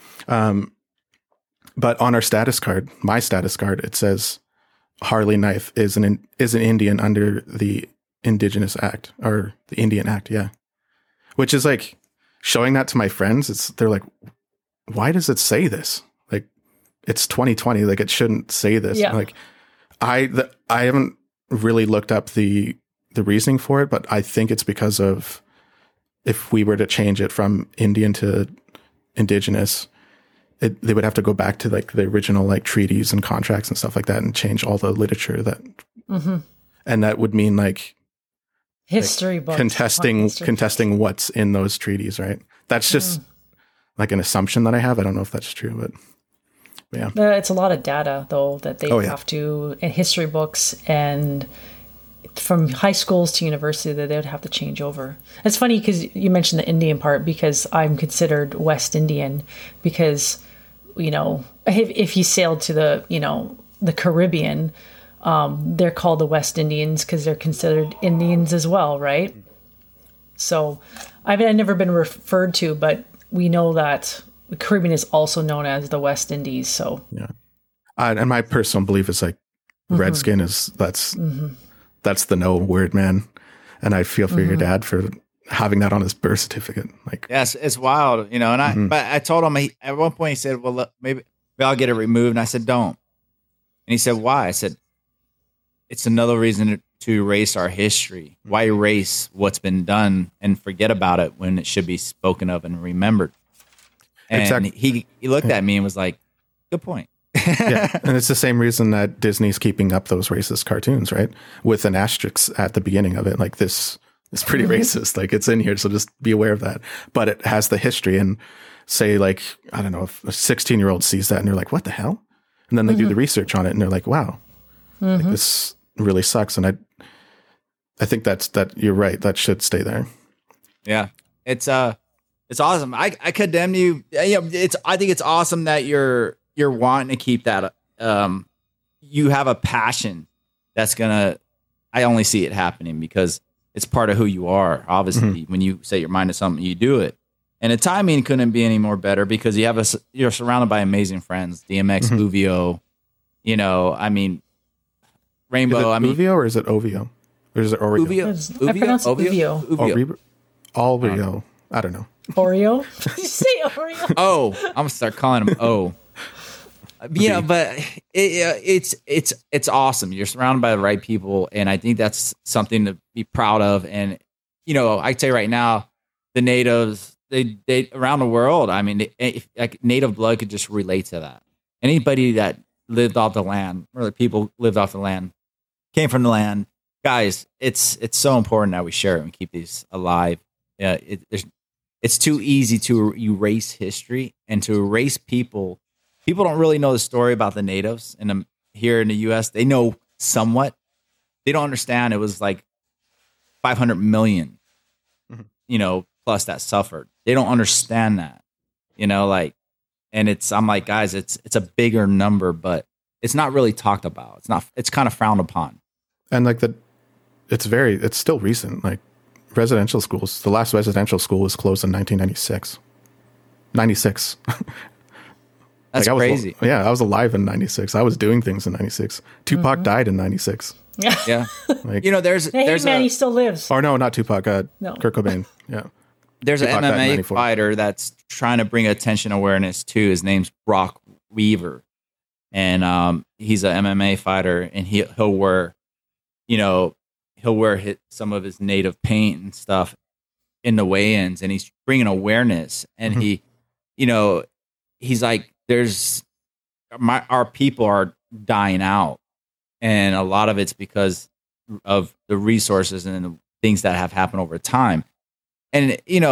C: But on our status card, my status card, it says Harley Knife is an Indian under the Indigenous Act, or the Indian Act. Yeah. Which is like, showing that to my friends, they're like, why does it say this? Like, it's 2020. Like, it shouldn't say this.
B: Yeah.
C: Like, I haven't really looked up the reasoning for it, but I think it's because of, if we were to change it from Indian to Indigenous, they would have to go back to like the original like treaties and contracts and stuff like that, and change all the literature that, and that would mean like
B: history books,
C: contesting what's in those treaties, right? That's just like an assumption that I have. I don't know if that's true, but yeah.
B: It's a lot of data though that they have to, in history books, and from high schools to university that they would have to change over. It's funny because you mentioned the Indian part, because I'm considered West Indian because, if you sailed to the Caribbean, they're called the West Indians because they're considered Indians as well, right? So I've never been referred to, but we know that the Caribbean is also known as the West Indies. So
C: yeah, and my personal belief is like redskin is that's the no word, man. And I feel for your dad for having that on his birth certificate. Like,
A: yes, it's wild, And but I told him at one point he said, "Well, look, maybe I'll get it removed." And I said, "Don't." And he said, "Why?" I said, "It's another reason to erase our history. Why erase what's been done and forget about it when it should be spoken of and remembered?" And exactly. He looked at me and was like, "Good point."
C: Yeah, and it's the same reason that Disney's keeping up those racist cartoons, right? With an asterisk at the beginning of it, like this is pretty racist. Like it's in here, so just be aware of that. But it has the history, and say like, I don't know, if a 16-year-old sees that and they're like, "What the hell?" And then they do the research on it and they're like, "Wow, like, this really sucks." And I think that you're right. That should stay there.
A: Yeah, it's awesome. I condemn you. I think it's awesome that you're wanting to keep that. You have a passion that's gonna. I only see it happening because it's part of who you are. Obviously, when you set your mind to something, you do it. And the timing couldn't be any more better because you're surrounded by amazing friends. DMX, Uvio, I mean, Rainbow.
C: Is it Uvio or is it Ovio? Or is it Oreo?
B: Uvio. I pronounce it Uvio.
C: Oreo. I don't know.
B: Oreo? Did you say Oreo?
A: Oh, I'm gonna start calling him O. But it's awesome. You're surrounded by the right people, and I think that's something to be proud of. And I tell you right now, the natives, they around the world. I mean, like native blood could just relate to that. Anybody that lived off the land, or the people lived off the land, came from the land. Guys, it's so important that we share it and keep these alive. It's too easy to erase history and to erase people. People don't really know the story about the natives here in the U.S. They know somewhat. They don't understand it was like 500 million, plus that suffered. They don't understand that, and I'm like, guys, it's a bigger number, but it's not really talked about. It's kind of frowned upon.
C: And like it's still recent. Like residential schools, the last residential school was closed in 1996. 96.
A: That's crazy.
C: I was alive in 96. I was doing things in 96. Tupac died in 96.
A: Yeah.
C: Like,
A: there's
B: he still lives.
C: Or no, not Tupac.
B: No.
C: Kurt Cobain. Yeah.
A: There's Tupac an MMA fighter that's trying to bring attention awareness to. His name's Brock Weaver. And he's an MMA fighter, and he'll wear some of his native paint and stuff in the weigh-ins, and he's bringing awareness. And he's like, our people are dying out, and a lot of it's because of the resources and the things that have happened over time. And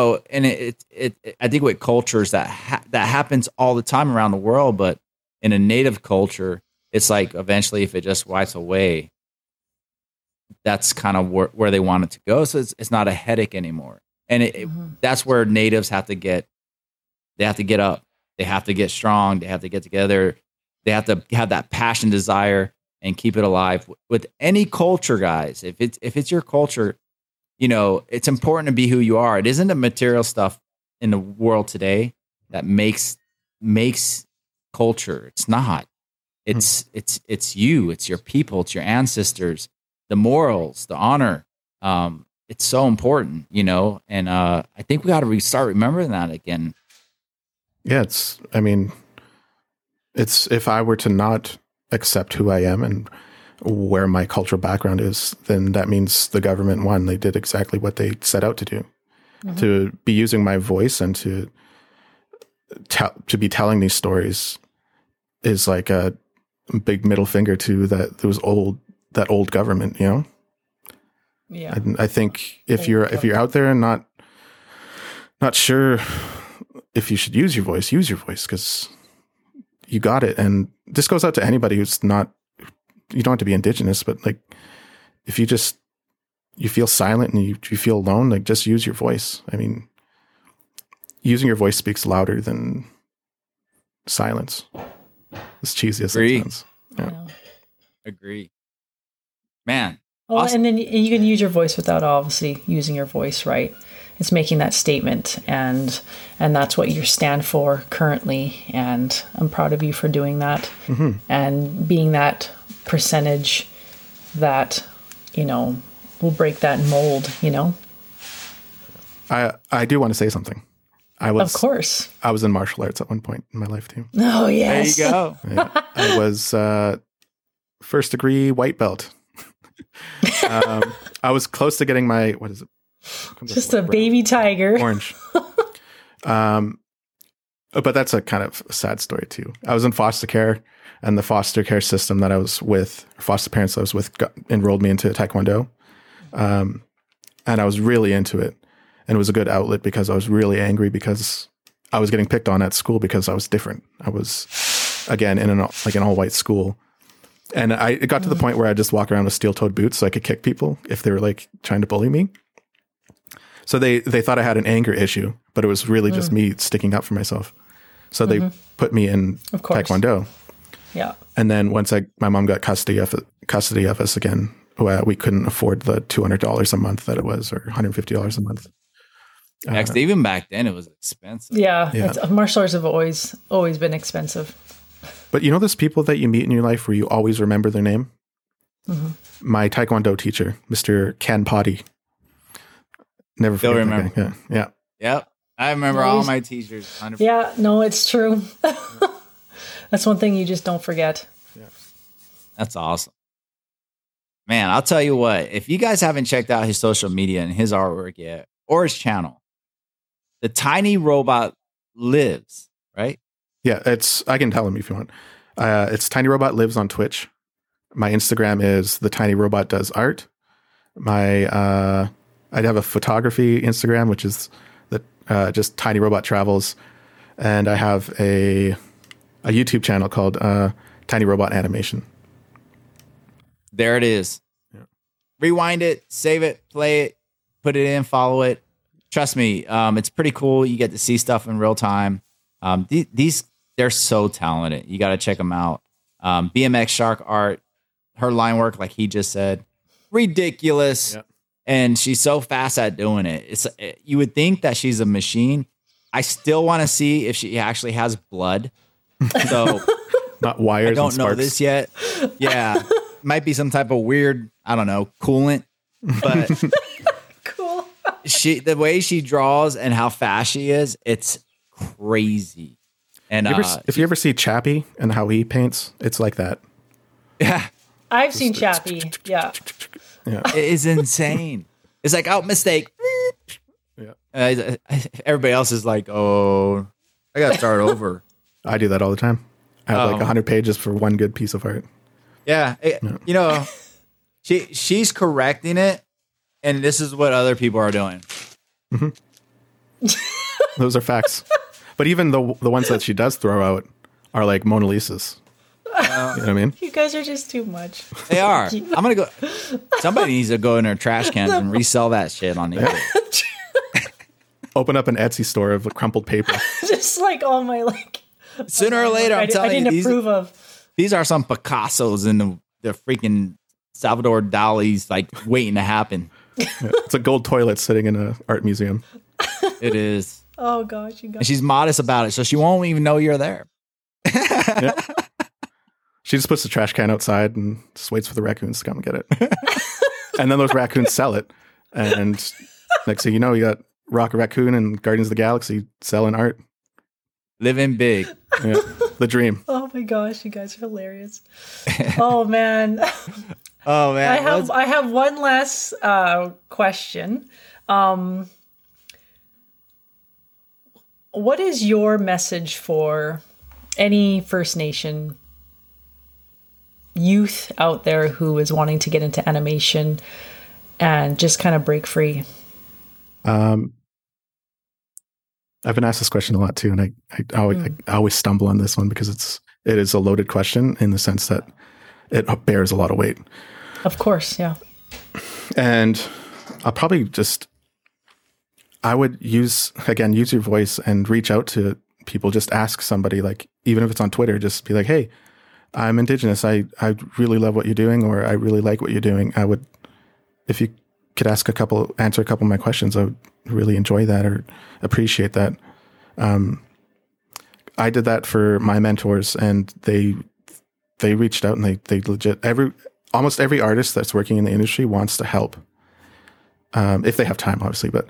A: I think with cultures that happens all the time around the world, but in a native culture, it's like eventually if it just wipes away, that's kind of where they want it to go. So it's not a headache anymore. And that's where natives have to get up. They have to get strong. They have to get together. They have to have that passion, desire, and keep it alive. With any culture, guys, if it's your culture, it's important to be who you are. It isn't the material stuff in the world today that makes culture. It's not. It's you. It's your people. It's your ancestors. The morals, the honor. It's so important, And I think we got to start remembering that again.
C: Yeah, it's if I were to not accept who I am and where my cultural background is, then that means the government won. They did exactly what they set out to do, to be using my voice and to be telling these stories is like a big middle finger to that old government,
B: Yeah.
C: And I think if you're out there and not sure if you should use your voice because you got it. And this goes out to anybody who's not, you don't have to be Indigenous, but like if you just you feel silent and you feel alone, like just use your voice. I mean, using your voice speaks louder than silence. As cheesy as it sounds. Yeah.
A: Agree. Man.
B: Oh, awesome. And then you can use your voice without obviously using your voice, right? It's making that statement, and that's what you stand for currently. And I'm proud of you for doing that, and being that percentage that, will break that mold,
C: I do want to say something.
B: Of course.
C: I was in martial arts at one point in my life too.
B: Oh, yes.
A: There you go.
C: I was first degree white belt. I was close to getting my, what is it?
B: Just a baby tiger.
C: Orange. But that's a kind of a sad story too. I was in foster care, and the foster care system that I was with, foster parents that I was with, enrolled me into Taekwondo. And I was really into it. And it was a good outlet because I was really angry because I was getting picked on at school because I was different. I was, again, in an all-white school. And it got to the point where I just walk around with steel-toed boots so I could kick people if they were like trying to bully me. So they thought I had an anger issue, but it was really just me sticking up for myself. So they put me in Taekwondo.
B: Yeah.
C: And then once my mom got custody of us again, we couldn't afford the $200 a month that it was, or $150 a month.
A: Next, even back then, it was expensive.
B: Yeah. Martial arts have always been expensive.
C: But those people that you meet in your life where you always remember their name? My Taekwondo teacher, Mr. Ken Potty. Never forget. Still remember. Yeah.
A: Yep. I remember all my teachers. 100%.
B: Yeah, no, it's true. That's one thing you just don't forget.
C: Yeah.
A: That's awesome. Man, I'll tell you what, if you guys haven't checked out his social media and his artwork yet, or his channel, The Tiny Robot Lives, right?
C: Yeah, I can tell him if you want. It's Tiny Robot Lives on Twitch. My Instagram is The Tiny Robot Does Art. I have a photography Instagram, which is just Tiny Robot Travels. And I have a YouTube channel called Tiny Robot Animation.
A: There it is. Yeah. Rewind it, save it, play it, put it in, follow it. Trust me, it's pretty cool. You get to see stuff in real time. They're so talented. You got to check them out. BMX Shark Art, her line work, like he just said, ridiculous. Yep. And she's so fast at doing it. You would think that she's a machine. I still want to see if she actually has blood. So
C: not wires.
A: I don't know this yet. Yeah. Might be some type of weird, I don't know, coolant. But
B: cool.
A: The way she draws and how fast she is, it's crazy. And
C: if you ever see Chappie and how he paints, it's like that.
A: Yeah.
B: I've seen Chappie. Yeah.
A: It is insane. It's like, oh, mistake.
C: Yeah.
A: Everybody else is like, oh, I got to start over.
C: I do that all the time. I have like 100 pages for one good piece of art.
A: Yeah. She's correcting it, and this is what other people are doing.
C: Mm-hmm. Those are facts. But even the ones that she does throw out are like Mona Lisa's. You know what I mean?
B: You guys are just too much.
A: They are. I'm going to go. Somebody needs to go in their trash cans and resell that shit on eBay.
C: Open up an Etsy store of crumpled paper.
B: Just like all my
A: Sooner or later, I'm telling you,
B: approve of.
A: These are some Picassos and the freaking Salvador Dali's like waiting to happen.
C: Yeah, it's a gold toilet sitting in an art museum.
A: It is.
B: Oh gosh, you guys.
A: And she's modest about it, so she won't even know you're there.
C: Yeah. She just puts the trash can outside and just waits for the raccoons to come and get it. And then those raccoons sell it. And next thing you know, you got Rocket Raccoon and Guardians of the Galaxy selling art.
A: Living big.
C: Yeah, the dream.
B: Oh my gosh, you guys are hilarious. Oh man.
A: Oh man.
B: I have one last question. What is your message for any First Nation youth out there who is wanting to get into animation and just kind of break free?
C: I've been asked this question a lot too, and I always stumble on this one because it is a loaded question in the sense that it bears a lot of weight.
B: Of course, yeah.
C: And I'll probably I would use your voice and reach out to people. Just ask somebody, like, even if it's on Twitter, just be like, hey, I'm Indigenous. I really love what you're doing, or I really like what you're doing. I would, if you could answer a couple of my questions, I would really enjoy that or appreciate that. I did that for my mentors, and they reached out, and they legit, almost every artist that's working in the industry wants to help. If they have time, obviously, but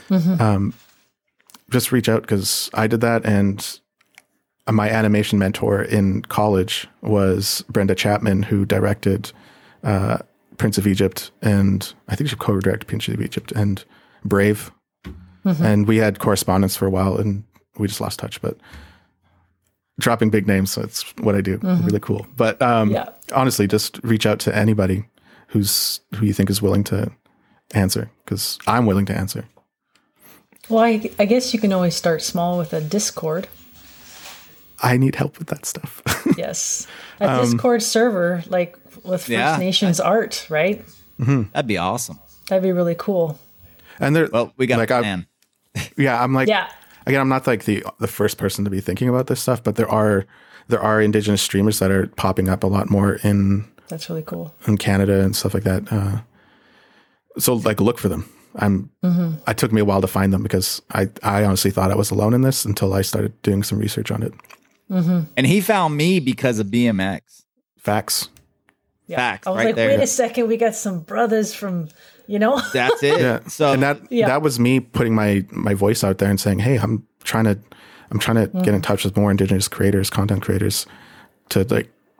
C: just reach out, because I did that. And my animation mentor in college was Brenda Chapman, who directed Prince of Egypt, and I think she co-directed Prince of Egypt and Brave. And we had correspondence for a while, and we just lost touch. But dropping big names, so it's what I do. Really cool. But honestly, just reach out to anybody who you think is willing to answer, because I'm willing to answer.
B: Well, I guess you can always start small with a Discord.
C: I need help with that stuff.
B: Yes. A Discord server, like with First Nations art, right?
A: That'd be awesome.
B: That'd be really cool.
C: And
A: we got a plan.
C: I'm like, again, I'm not like the first person to be thinking about this stuff, but there are Indigenous streamers that are popping up a lot more
B: that's really cool,
C: in Canada and stuff like that. So like, look for them. It took me a while to find them, because I honestly thought I was alone in this until I started doing some research on it.
A: And he found me because of BMX.
C: Facts.
B: Yeah.
A: Facts.
B: I was
A: right
B: like,
A: there.
B: wait a second, we got some brothers from,
A: That's it.
C: Yeah.
A: So
C: and that was me putting my voice out there and saying, hey, I'm trying to get in touch with more Indigenous creators, content creators, to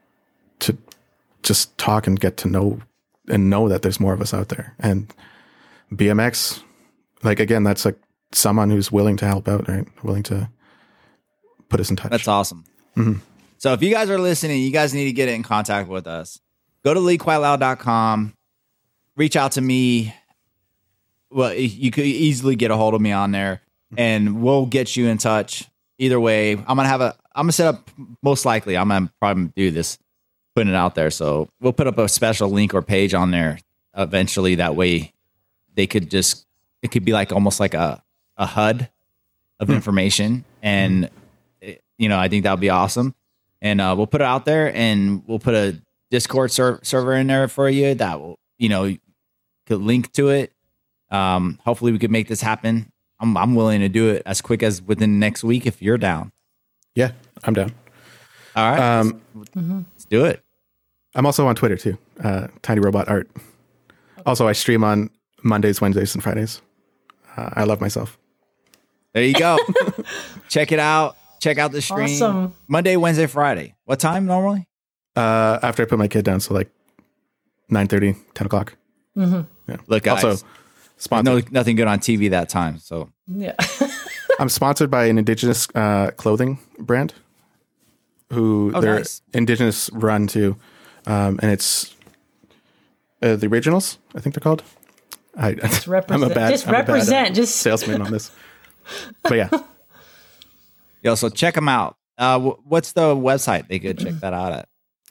C: just talk and get to know that there's more of us out there. And BMX, like, again, that's like someone who's willing to help out, right? Willing to put us in touch.
A: That's awesome. So if you guys are listening, you guys need to get in contact with us. Go to leequiteloud.com. Reach out to me. Well, you could easily get a hold of me on there, and we'll get you in touch. Either way, I'm gonna set up, most likely, I'm gonna probably do this, putting it out there. So we'll put up a special link or page on there eventually. That way it could be like almost like a HUD of information. And, I think that would be awesome. And we'll put it out there, and we'll put a Discord server in there for you that will, could link to it. Hopefully we could make this happen. I'm willing to do it as quick as within next week if you're down.
C: Yeah, I'm down.
A: All right. Let's do it.
C: I'm also on Twitter too. Tiny Robot Art. Also, I stream on Mondays, Wednesdays, and Fridays. I love myself.
A: There you go. Check it out. Check out the stream.
B: Awesome.
A: Monday, Wednesday, Friday. What time normally?
C: After I put my kid down, so like 9:30, 10 o'clock.
B: Yeah.
A: Look, guys. Also, sponsored. Nothing good on TV that time. So
B: yeah.
C: I'm sponsored by an Indigenous clothing brand who they're nice. Indigenous run too. And it's the Originals, I think they're called. I'm a bad just salesman on this. But yeah.
A: Yo, so check them out. What's the website they could check that out at?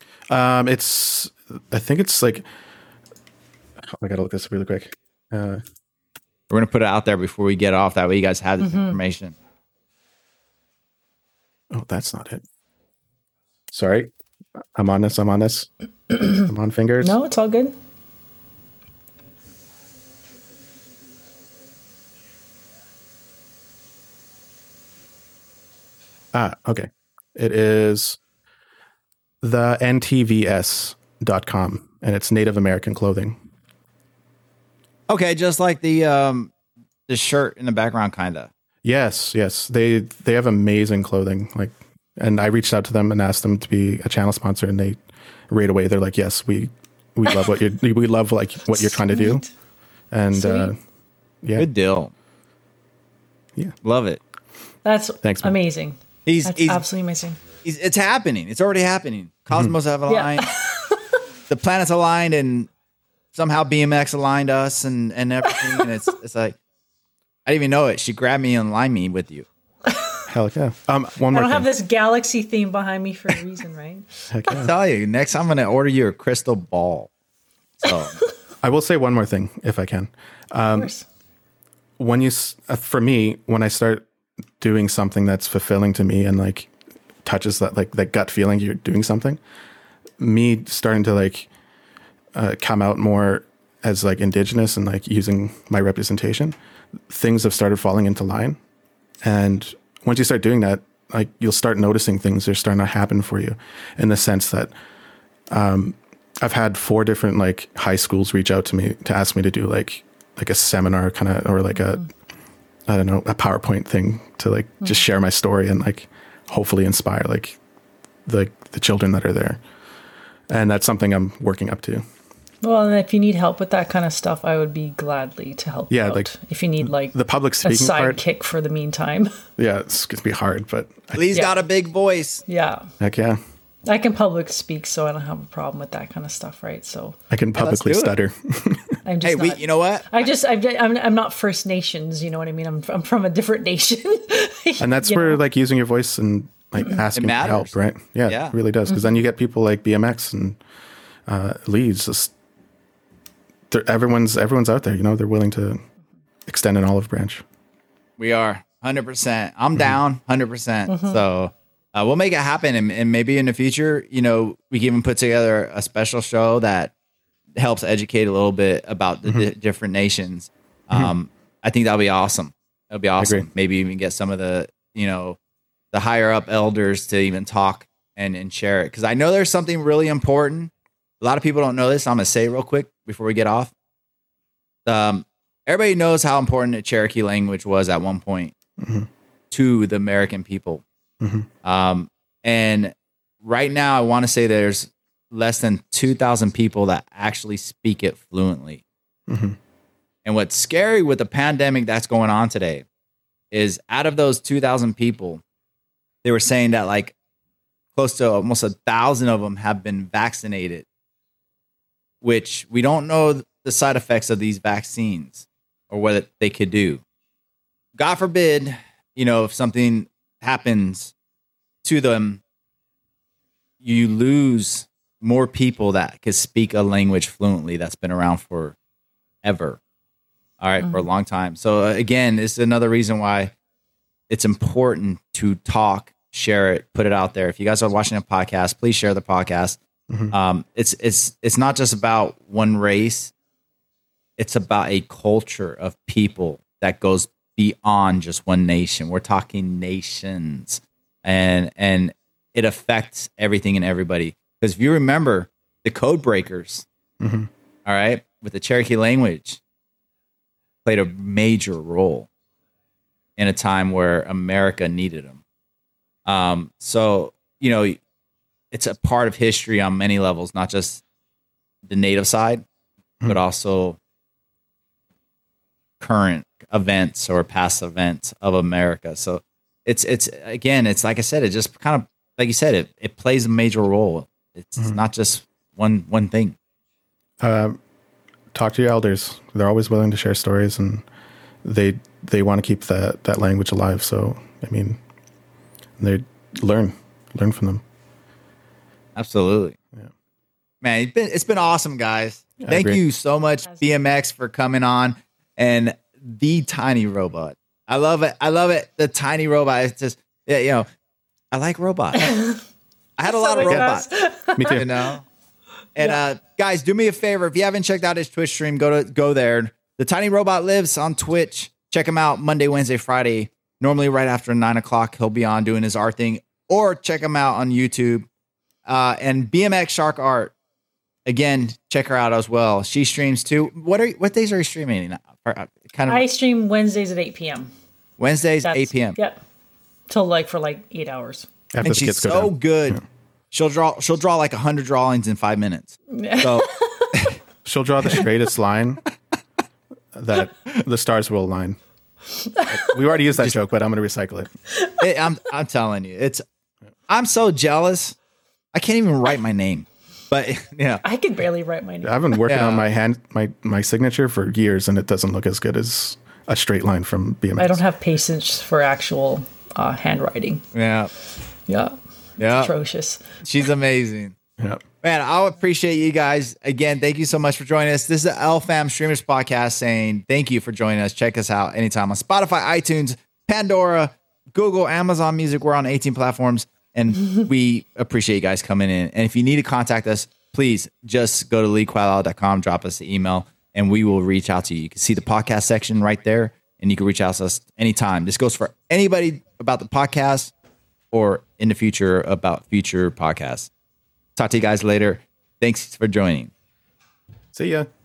C: I think it's like, I gotta look this up really quick.
A: We're gonna put it out there before we get off. That way you guys have this information.
C: Oh, that's not it. Sorry. I'm on this. I'm on fingers.
B: No, it's all good.
C: Okay. It is the ntvs.com, and it's Native American clothing.
A: Okay, just like the shirt in the background, kind of.
C: Yes. They have amazing clothing. And I reached out to them and asked them to be a channel sponsor, and they right away they're like, "Yes, we love what you're trying to do." And yeah,
A: good deal.
C: Yeah,
A: love it.
B: Thanks, amazing. He's absolutely amazing.
A: It's happening. It's already happening. Cosmos have aligned. Yeah. The planets aligned, and somehow BMX aligned us and everything. And it's like, I didn't even know it. She grabbed me and aligned me with you.
C: Hell yeah. One more
B: I don't have this galaxy theme behind me for a reason, right?
C: Heck yeah.
A: I'll tell you, next I'm going to order you a crystal ball. So
C: I will say one more thing if I can.
B: Of course.
C: When for me, when I start doing something that's fulfilling to me and like touches that gut feeling you're doing something, me starting to like come out more as like Indigenous and like using my representation, things have started falling into line. And once you start doing that, like you'll start noticing things are starting to happen for you, in the sense that I've had 4 different like high schools reach out to me to ask me to do like a seminar kind of, or like a PowerPoint thing to like just share my story and like hopefully inspire like the children that are there. And that's something I'm working up to.
B: Well, and if you need help with that kind of stuff, I would be gladly to help you out. Like if you need like
C: the public speaking
B: a sidekick for the meantime.
C: Yeah, it's going to be hard, but
A: Lee's got a big voice.
B: Yeah.
C: Heck yeah.
B: I can public speak, so I don't have a problem with that kind of stuff, right? So
C: I can publicly stutter.
B: I'm just
A: you know what?
B: I'm not First Nations. You know what I mean? I'm from a different nation.
C: And that's where like using your voice and like asking for help, right? Yeah, it really does. Because then you get people like BMX and Lee's. Everyone's out there. You know, they're willing to extend an olive branch.
A: We are 100%. I'm down 100%. So. We'll make it happen, and maybe in the future, you know, we can even put together a special show that helps educate a little bit about the different nations. I think that'll be awesome. That'll be awesome. Maybe even get some of the, you know, the higher up elders to even talk and share it, because I know there's something really important. A lot of people don't know this. I'm gonna say it real quick before we get off. Everybody knows how important the Cherokee language was at one point to the American people. And right now I want to say there's less than 2,000 people that actually speak it fluently. And what's scary with the pandemic that's going on today is out of those 2,000 people, they were saying that like close to almost 1,000 of them have been vaccinated, which we don't know the side effects of these vaccines or what they could do. God forbid, you know, if something happens to them, you lose more people that could speak a language fluently that's been around forever. All right, for a long time. So again, this is another reason why it's important to talk, share it, put it out there. If you guys are watching a podcast, please share the podcast. It's not just about one race. It's about a culture of people that goes beyond just one nation. We're talking nations, and it affects everything and everybody. Because if you remember the code breakers, all right, with the Cherokee language, played a major role in a time where America needed them. So, you know, it's a part of history on many levels, not just the native side, but also current events or past events of America. So it's again, it's like I said, it just kind of, like you said, it plays a major role. It's not just one thing.
C: Talk to your elders. They're always willing to share stories, and they want to keep that language alive. So, I mean, they learn from them.
A: Absolutely. Yeah. Man, it's been awesome, guys. Thank you so much, BMX, for coming on, and the tiny robot. I love it. The tiny robot. It's just, yeah, you know, I like robots. I had a lot of robots.
C: Me too.
A: You know? And guys, do me a favor. If you haven't checked out his Twitch stream, go there. The Tiny Robot lives on Twitch. Check him out Monday, Wednesday, Friday. Normally right after 9 o'clock, he'll be on doing his art thing. Or check him out on YouTube. And BMX Shark Art. Again, check her out as well. She streams too. What days are you streaming?
B: I stream Wednesdays at 8 p.m.
A: Wednesdays, 8 p.m.
B: Yep. For 8 hours.
C: After
A: and she's so good. Yeah. She'll draw like 100 drawings in 5 minutes. So
C: she'll draw the straightest line that the stars will align. We already used that joke, but I'm going to recycle it.
A: I'm telling you, I'm so jealous. I can't even write my name. But yeah,
B: I can barely write my name.
C: I've been working on my signature for years, and it doesn't look as good as a straight line from BMX.
B: I don't have patience for actual handwriting.
A: Yeah.
B: It's atrocious.
A: She's amazing.
C: Yeah.
A: Man, I appreciate you guys. Again, thank you so much for joining us. This is the LFAM Streamers Podcast saying thank you for joining us. Check us out anytime on Spotify, iTunes, Pandora, Google, Amazon Music. We're on 18 platforms, and we appreciate you guys coming in. And if you need to contact us, please just go to leequailau.com, drop us the email, and we will reach out to you. You can see the podcast section right there, and you can reach out to us anytime. This goes for anybody about the podcast or in the future about future podcasts. Talk to you guys later. Thanks for joining.
C: See ya.